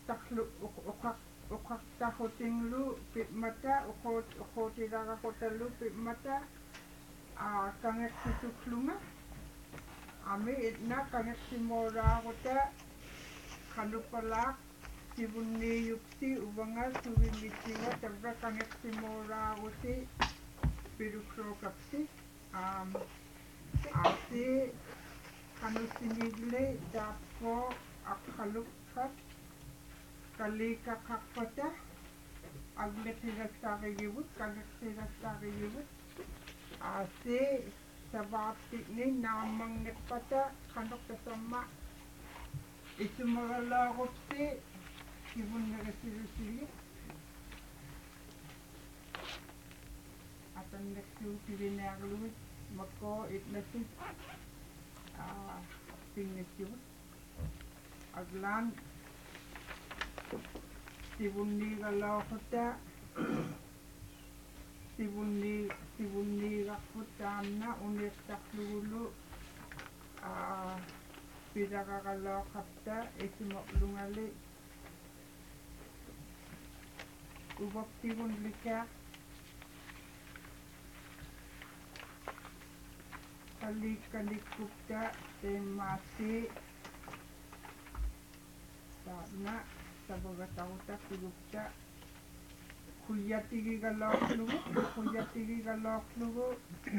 ukaktahotinglu pitmata ukotirakakotalu pitmata kangek susuklunga ami itna kangek simora kota kalupalak sibunni yukti ubanga suwimitinga tabra kangek simora uti pirukro kapsi asi Kanusinigle Dapo Akalukpat Kalika Kakpata Agletirastariyut Kagatirastariyut Ase Sabaptikni Namang Nepata Kanok Sama Isumaralagopsi Kibun Neresilusili Atan Neksu Kivinaglut Mako Itnasit Pingnesiu Aglan Sibunni Galakota Sibunni Rakutana Uniktaklulu Pidaka Galakata Esimoklungali Ubok Sibun Lika Kalikupta Temasi Sana Sabogatauta Kulupta Kuyatigi Galoklugu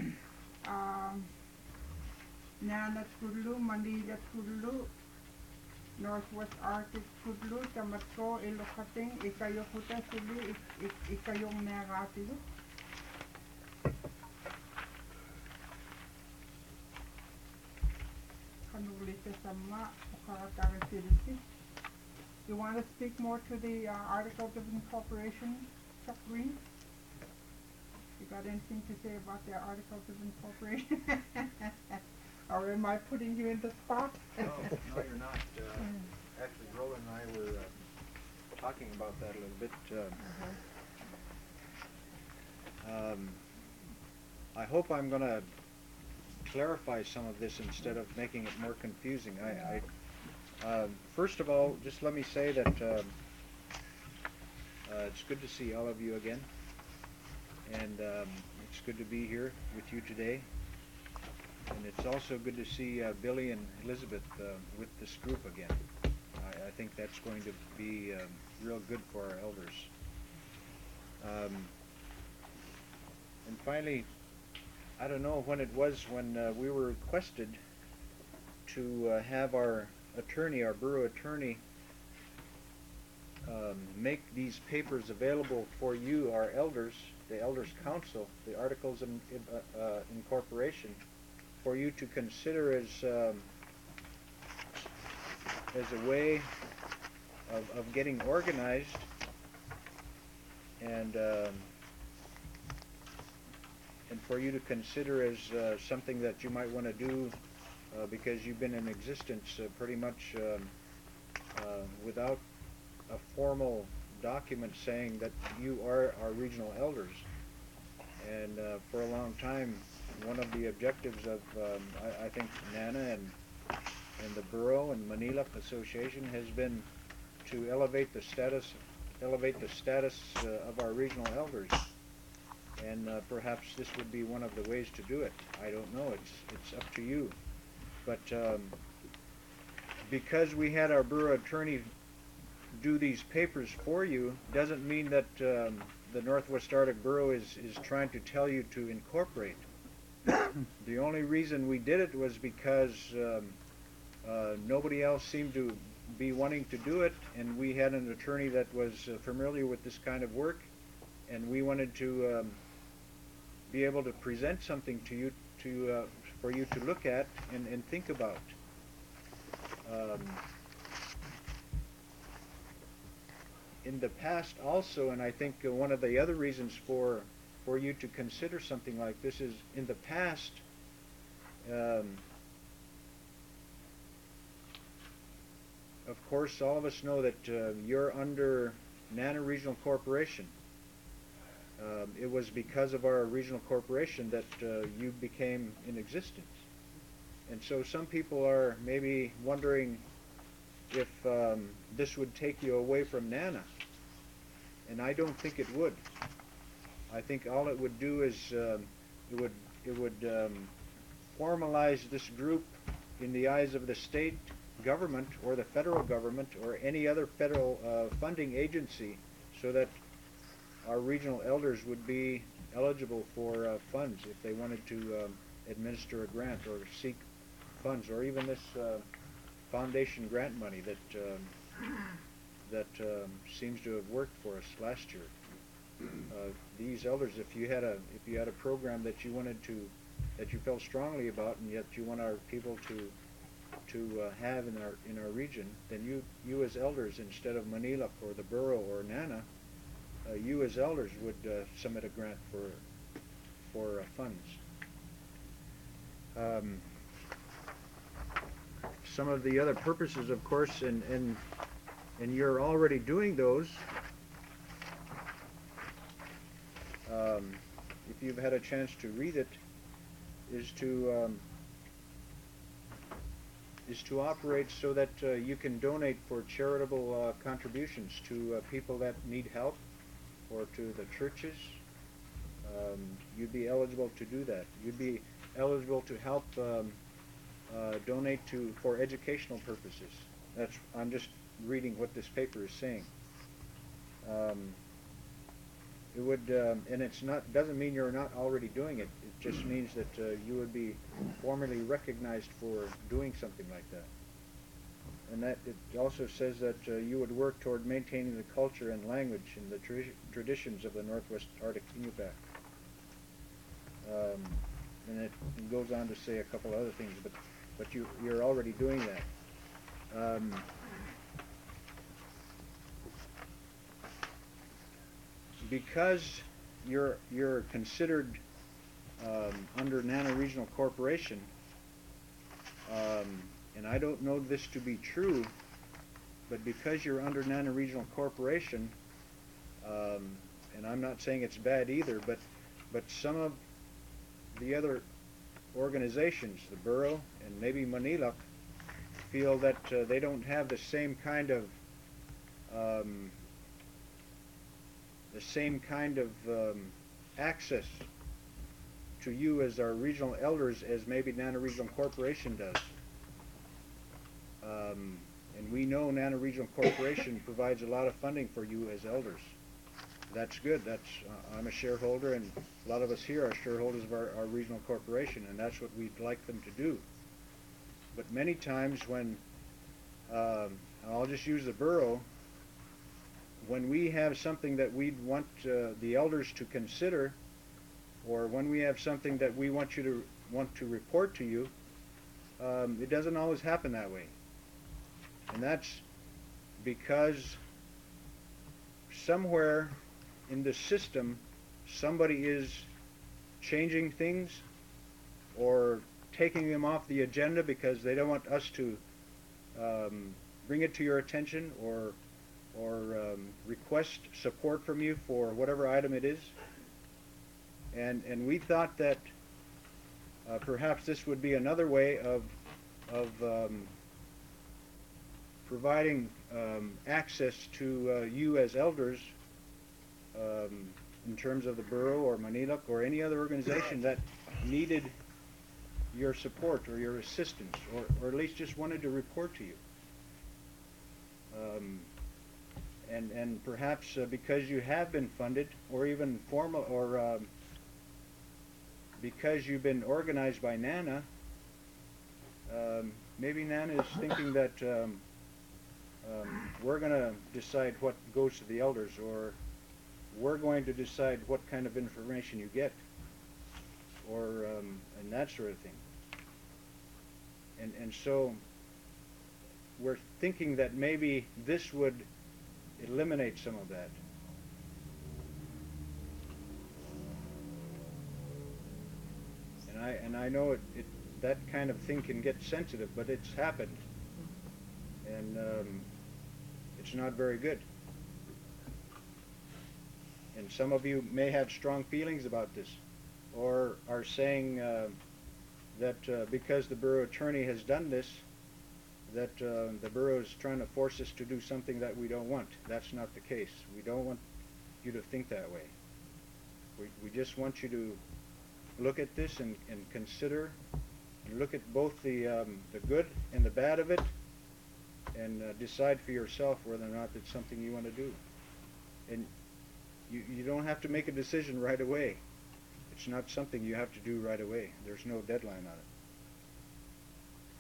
Nana Kulu, Manila Kulu, Northwest Arctic Kulu, Tamatko, Ilokating, Ikayokuta Sulu, Ikayong Naratilu. You want to speak more to the Articles of Incorporation, Chuck Green? You got anything to say about the Articles of Incorporation? Or am I putting you in the spot? No, you're not. Actually, Roland and I were talking about that a little bit. I hope I'm going to clarify some of this instead of making it more confusing. First of all, just let me say that it's good to see all of you again, and it's good to be here with you today. And it's also good to see Billy and Elizabeth with this group again. I think that's going to be real good for our elders. And finally, I don't know when it was when we were requested to have our attorney, our borough attorney, make these papers available for you, our elders, the Elders Council, the Articles of Incorporation, for you to consider as a way of getting organized and for you to consider as something that you might want to do because you've been in existence pretty much without a formal document saying that you are our regional elders. And for a long time, one of the objectives of I think NANA and the Borough and Manila Association has been to elevate the status of our regional elders. And perhaps this would be one of the ways to do it. I don't know. It's up to you. But because we had our borough attorney do these papers for you, doesn't mean that the Northwest Arctic Borough is trying to tell you to incorporate. The only reason we did it was because nobody else seemed to be wanting to do it, and we had an attorney that was familiar with this kind of work, and we wanted to be able to present something to you for you to look at and think about. In the past also, and I think one of the other reasons for you to consider something like this is, in the past, of course, all of us know that you're under NANA Regional Corporation. It was because of our regional corporation that you became in existence. And so some people are maybe wondering if this would take you away from NANA. And I don't think it would. I think all it would do is it would formalize this group in the eyes of the state government or the federal government or any other federal funding agency, so that our regional elders would be eligible for funds if they wanted to administer a grant or seek funds, or even this foundation grant money that seems to have worked for us last year. These elders, if you had a program that you wanted to, that you felt strongly about, and yet you want our people to have in our region, then you as elders, instead of Maniluk or the borough or Nana, you as elders would submit a grant for funds. Some of the other purposes, of course, and you're already doing those. If you've had a chance to read it, is to operate so that you can donate for charitable contributions to people that need help, or to the churches. You'd be eligible to do that. You'd be eligible to help donate for educational purposes. I'm just reading what this paper is saying. It would, and doesn't mean you're not already doing it. It just means that you would be formally recognized for doing something like that. And that it also says that you would work toward maintaining the culture and language and the traditions of the Northwest Arctic Inupiaq. And it goes on to say a couple other things, but you're already doing that. Because you're considered under Nana Regional Corporation, and I don't know this to be true, but because you're under Nana Regional Corporation, and I'm not saying it's bad either, but some of the other organizations, the borough and maybe Maniluk, feel that they don't have the same kind of access to you as our regional elders as maybe Nana Regional Corporation does. And we know Nana Regional Corporation provides a lot of funding for you as elders. That's good. I'm a shareholder, and a lot of us here are shareholders of our regional corporation, and that's what we'd like them to do. But many times when, I'll just use the borough, when we have something that we'd want the elders to consider, or when we have something that we want to report to you, it doesn't always happen that way. And that's because somewhere in the system somebody is changing things or taking them off the agenda because they don't want us to bring it to your attention or request support from you for whatever item it is. And we thought that perhaps this would be another way of providing access to you as elders in terms of the borough or Maniluk or any other organization that needed your support or your assistance, or at least just wanted to report to you. And perhaps because you have been funded, or even formal, or because you've been organized by NANA, maybe NANA is thinking that we're going to decide what goes to the elders, or we're going to decide what kind of information you get, or and that sort of thing. And so we're thinking that maybe this would eliminate some of that. And I know that kind of thing can get sensitive, but it's happened, and it's not very good. And some of you may have strong feelings about this, or are saying that because the borough attorney has done this, that the borough is trying to force us to do something that we don't want. That's not the case. We don't want you to think that way. We just want you to look at this and consider, and look at both the good and the bad of it, and decide for yourself whether or not it's something you want to do. And you don't have to make a decision right away. It's not something you have to do right away. There's no deadline on it.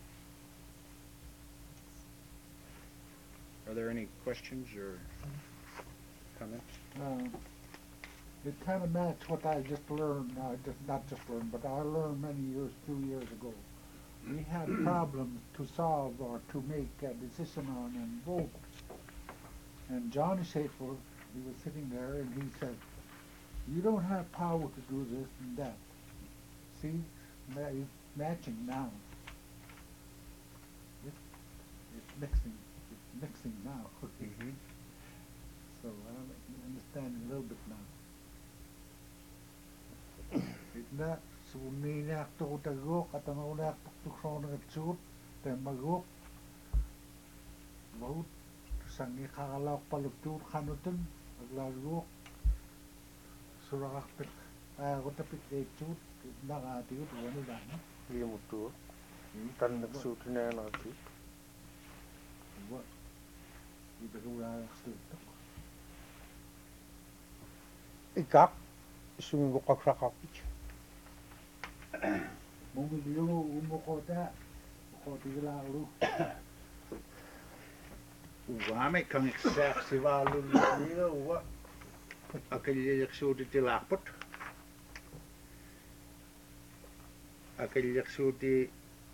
Are there any questions or comments? It kind of matched what I just learned, not just learned, but I learned many few years ago. We had problems to solve or to make a decision on and vote. And Johnny Schaefer, he was sitting there and he said, you don't have power to do this and that. See, it's matching now. It's mixing now. Mm-hmm. So I understand a little bit now. Itna suninak to tagok at ang unak to krona at suit, te magok. Vote sang ikakalaw palugtur kanutin, aglagok. Surakak pit, ako tapit echut, nakatiut, wani lang. Limutur. Tan nagsuti na yan ati. What? Iba ko wala nagsutok. Ikak. Sumibok ka sa kapit. Mumiliyo umukota. Ukoti lalo. Uwame kang exact si Valun nila uwa. Akilyak suti tilapot. Akilyak suti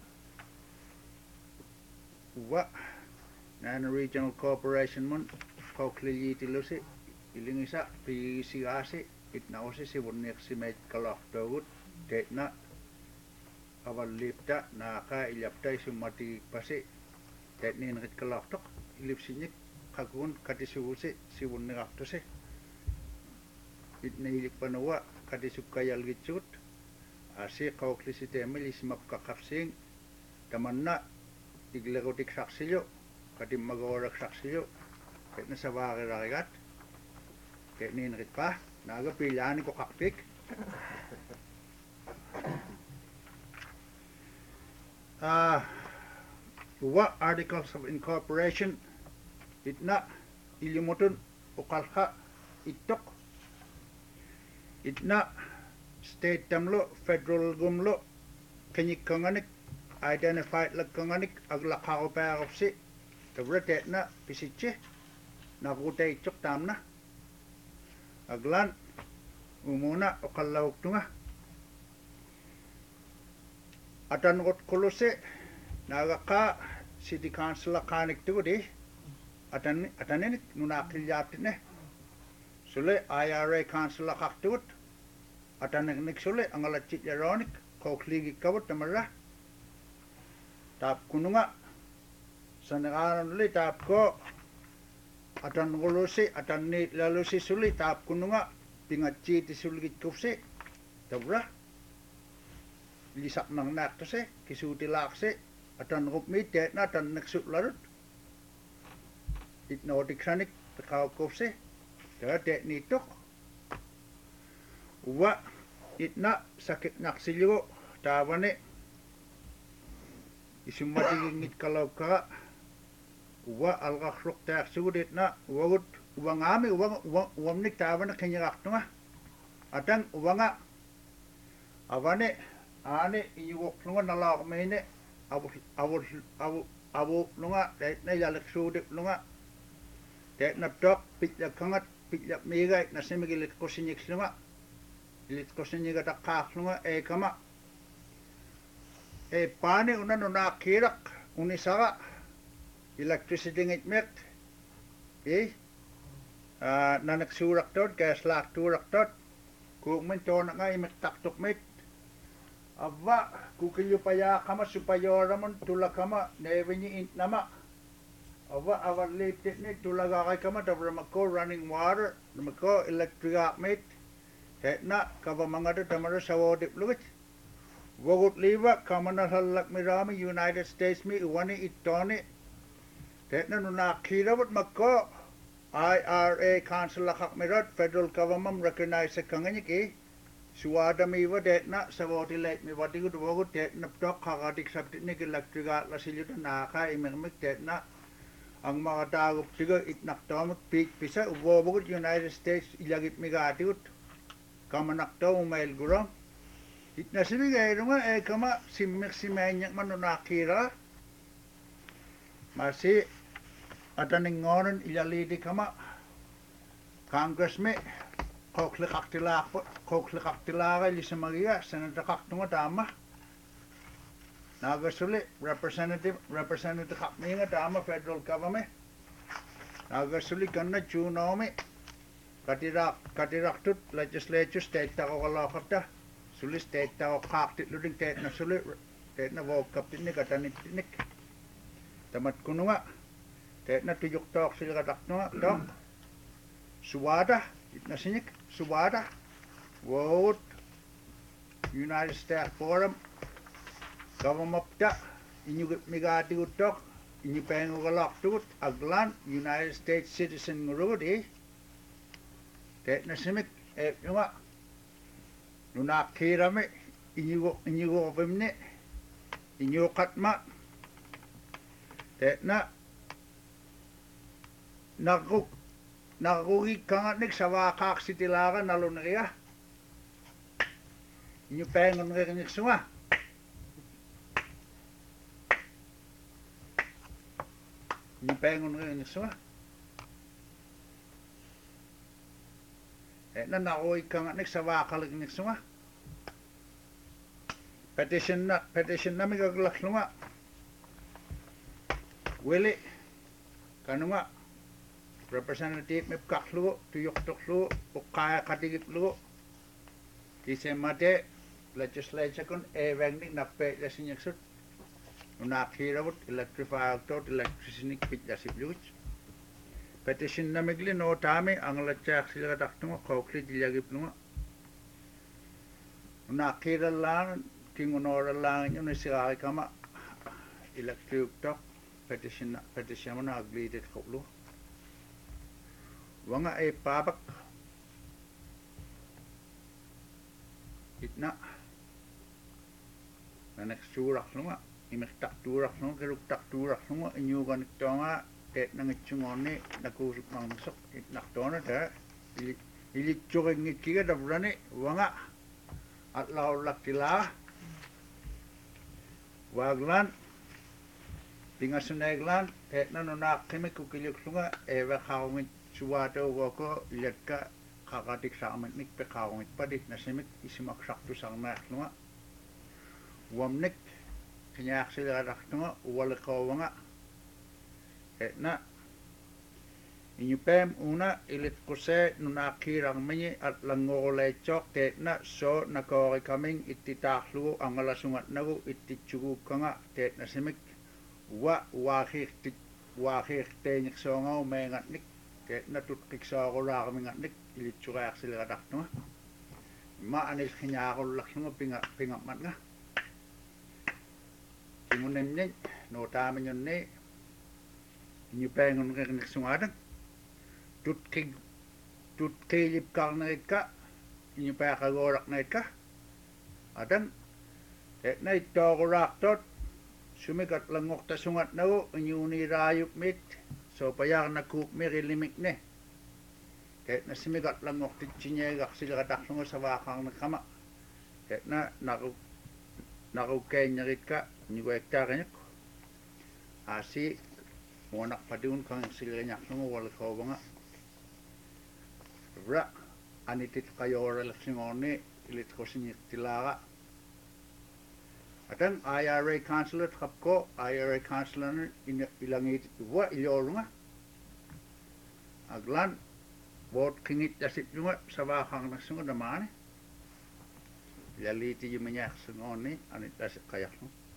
uwa. Nana Regional Corporation mun. Kaukli tilusi. Ilingisa pisigasi. Itnaosi si wunnik si med kalaktagut. Tetna. Avalipta naka ilyapta sumati pasi. Tetnin rit kalaktok. Ilipsinyik kakun katisuusi si wunnik aftasi. Itnailik panawa katisukayal gitsut. Asi kaukli si temil ismap kakapsing. Tamanna iglagotik saksilyo. Katim magawarak saksilyo. Tetna sa wakirarigat. Tetnin rit pa. Naga pilihan ko kakpik. Uwa articles of incorporation itna ilimutun ukalha itok itna state tamlo federal gumlo kenyik kanganik identified lag kanganik aglakao parapsi tabrate na pisiche nakute itok tamna aglan umuna ukalawak tunga atan got kolose nagaka city council kanik tugudi atanenik nunakilyatine sule IRA council kaktugut atanek sule angalachit yaronik kokligi kawut tamara tap kununga sanagaran li tap ko atan gulusi atan ni lalusi suli tap kununga pingachi ti sulgit kupsi tabra lisak nang nak to se kisuti lakse atan gupmi te na tan naksut larut itnotik sanik takaw kupsi ta te ni tok wa itna sakit naksilyo tawane isumati ngit kalau ka wa algakhruk ta sudit na wagut uwangami uwamnik tawana kenyaktunga atang uwanga awane ane iwok lunga nalak mene awu lunga na yalak sudit lunga te na tok pitya kangat pitya migai na semigilit kosinyik lunga ilit kosinyik atakak lunga kama pane una nuna kirak unisaka electricity ngit met nanak surak tot gas lak turak tot kung menton nga imek taktok met ava kukilyo paya kama supayora mon tulakama nevenyi int nama ava avaliptit ni tulaga kay kama tabramako running water namako electric met tetna kava mangada tamara sawodip luwit wagut liwa kamana halak mirami United States mi uwani itoni tetna nunakirawat mako IRA council lakak mirat federal government recognize kanganyik suwada miwa tetna sawoti late mi wati gud wagut tetna ptok kakatik sabtit ni electric lasilyuta naka imemik tetna ang mga tagup tiga itnaktamot pik pisa uwagut United States ilagit migati ut kamanaktaw umail gurang itna sibigay nga kama simmik simenyak manunakira masi ataningonen ilalidi kama Congress me koklikaktilaaga ilisamagia senatakaktunga tama nagasuli representative kakminga tama federal government nagasuli kanna junomi katiraktut legislature state takokalakata suli state takokaktit luding state na suli state na vokaptinik atanitinik tamat kununga state na tuyuktok sila kataktunga tok suwada itnasinik suwada vote United States Forum government inyu migati utok inyu pengu galaktukut aglan United States citizen ngurudi tet nasimik nunga nunakirame inyu opimne inyu katma tet na nakugi kangatnik sawakak sitilaga nalunriya inyu pengu ngirinik sunga inyu pengu ngirinik sunga na nakugi kangatnik sawakalik sunga petition na migaglak sunga Willie kanunga representative me kaklu tuyok toklu ukaya katigitlu kisemate legislature kun evangnik nappe jasinyaksut unakhirawut electrify tot electricity pitjasiblut petition namigli no tami anglachak sila taktunga kokli dilagipnunga unakhiralan kingunoralan yun sigai kama electric tok petition na agreed koklu wanga babak itna nanak surak lunga imek tak turak lunga keruk tak turak lunga inyugan tonga tet nangitsungone nakusuk mangsok itnak tona da ili chogeng kiga da brane wanga atlaw laktila waglan pingasuneglan tet nanonak kemek kukilyuk lunga eva khawngit suwato wako iletka kakatik saamnik pe kawngit padi nasimik isimak saktu sangnak lunga wamnik kinyak sila raktunga walakawanga etna inyupem una ilit kuse nunakirang menyi at langole chok tetna so nakori kaming ititaklu angalasungat nagu ititsugu kanga tetna simik wakir tenyik songaw mengatnik tetna tutkiksaako rakamingatnik ilitsurak sila raktunga ma anil kinyakol laksunga pingamat nga Timunemnya no tamen yonne inyu pengon ngek sungadang tut kelip karneka inyu pa kagorak neka adang etna itogorak tot sumikat langok ta sungat nao inyu ni rayup mit so payak nakup mirilimik ne etna sumikat langok tichinyegak sila katak sunga sa wakang nakama etna nakukenya ka Nigo hektarnya asi monak padun kang silanya nungu wal kawanga ra anitit kayora laksingone ilit ko sinyik tilaga atan IRA councilor kapko IRA councilor ilangit wa ilorunga aglan vote kingit jasip junga sabahang nasunga damane yaliti yumanya sungone anit dasip kayak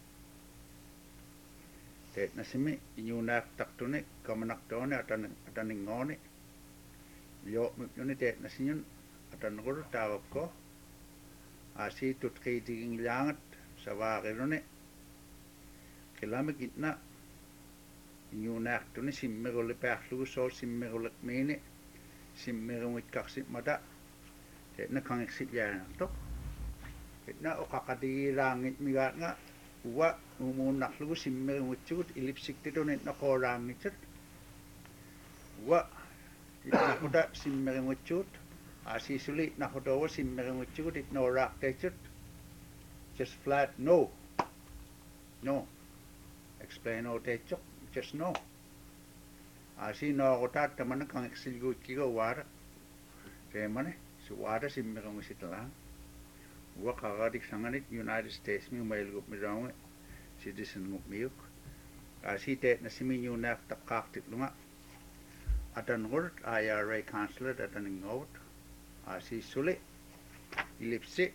tet nasimi inyunak taktune kamanak tone ataningone yo mukne tet nasinyun atangur tawko asi tutkeiting langat sawagirone kilamek itna inyunak tone simmegole pahlu so simmegole mene simmegomit kaksi mata tet na kangexit yana tok itna okakati langit migat nga wa umunak lugu simme ngucut ilipsik tito net nakorang nitset wa nakuda simme ngucut asi suli nakuda wa simme ngucut it no rak tetset just flat no explain o tetset just no Asi no kota tamana kang exilgut kiga wara. Temane si wara si mi kang sitala. Wa kagadik sanganit United States mi mail gup mi rawe citizen gup miuk. Asi te na simi yunak takaktik lunga. Atan gurt IRA counselor atan ngot. Asi sule ilipsi.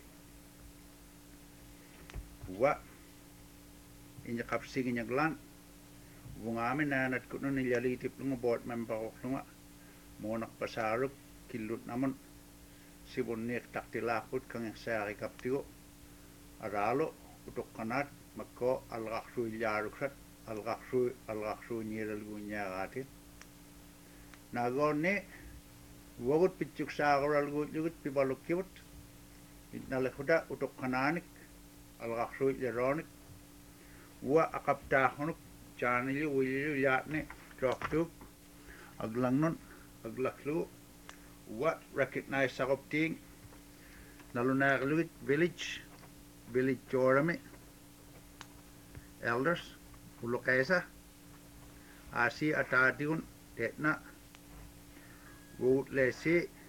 Wa inya kapsig inya glan. Bungamin na natkuno nilyalitip lunga board member ko lunga. Monak pasaruk kilut naman. Sibunik taktilakut kang sari kaptigo. Aralo utok kanat magko algaksu ilyarukrat algaksu niralgunya gatin. Nagone wagut pichuk sagoral gut pibalukibut. Itnalakuda utok kananik algaksu ilyaronik. Wa akaptahonuk chanili wili yatne troktuk aglangnon aglaklu. What recognize sakopting Nalunagluit village Jorami elders Ulokesa Asi atatiun tetna Wood lesi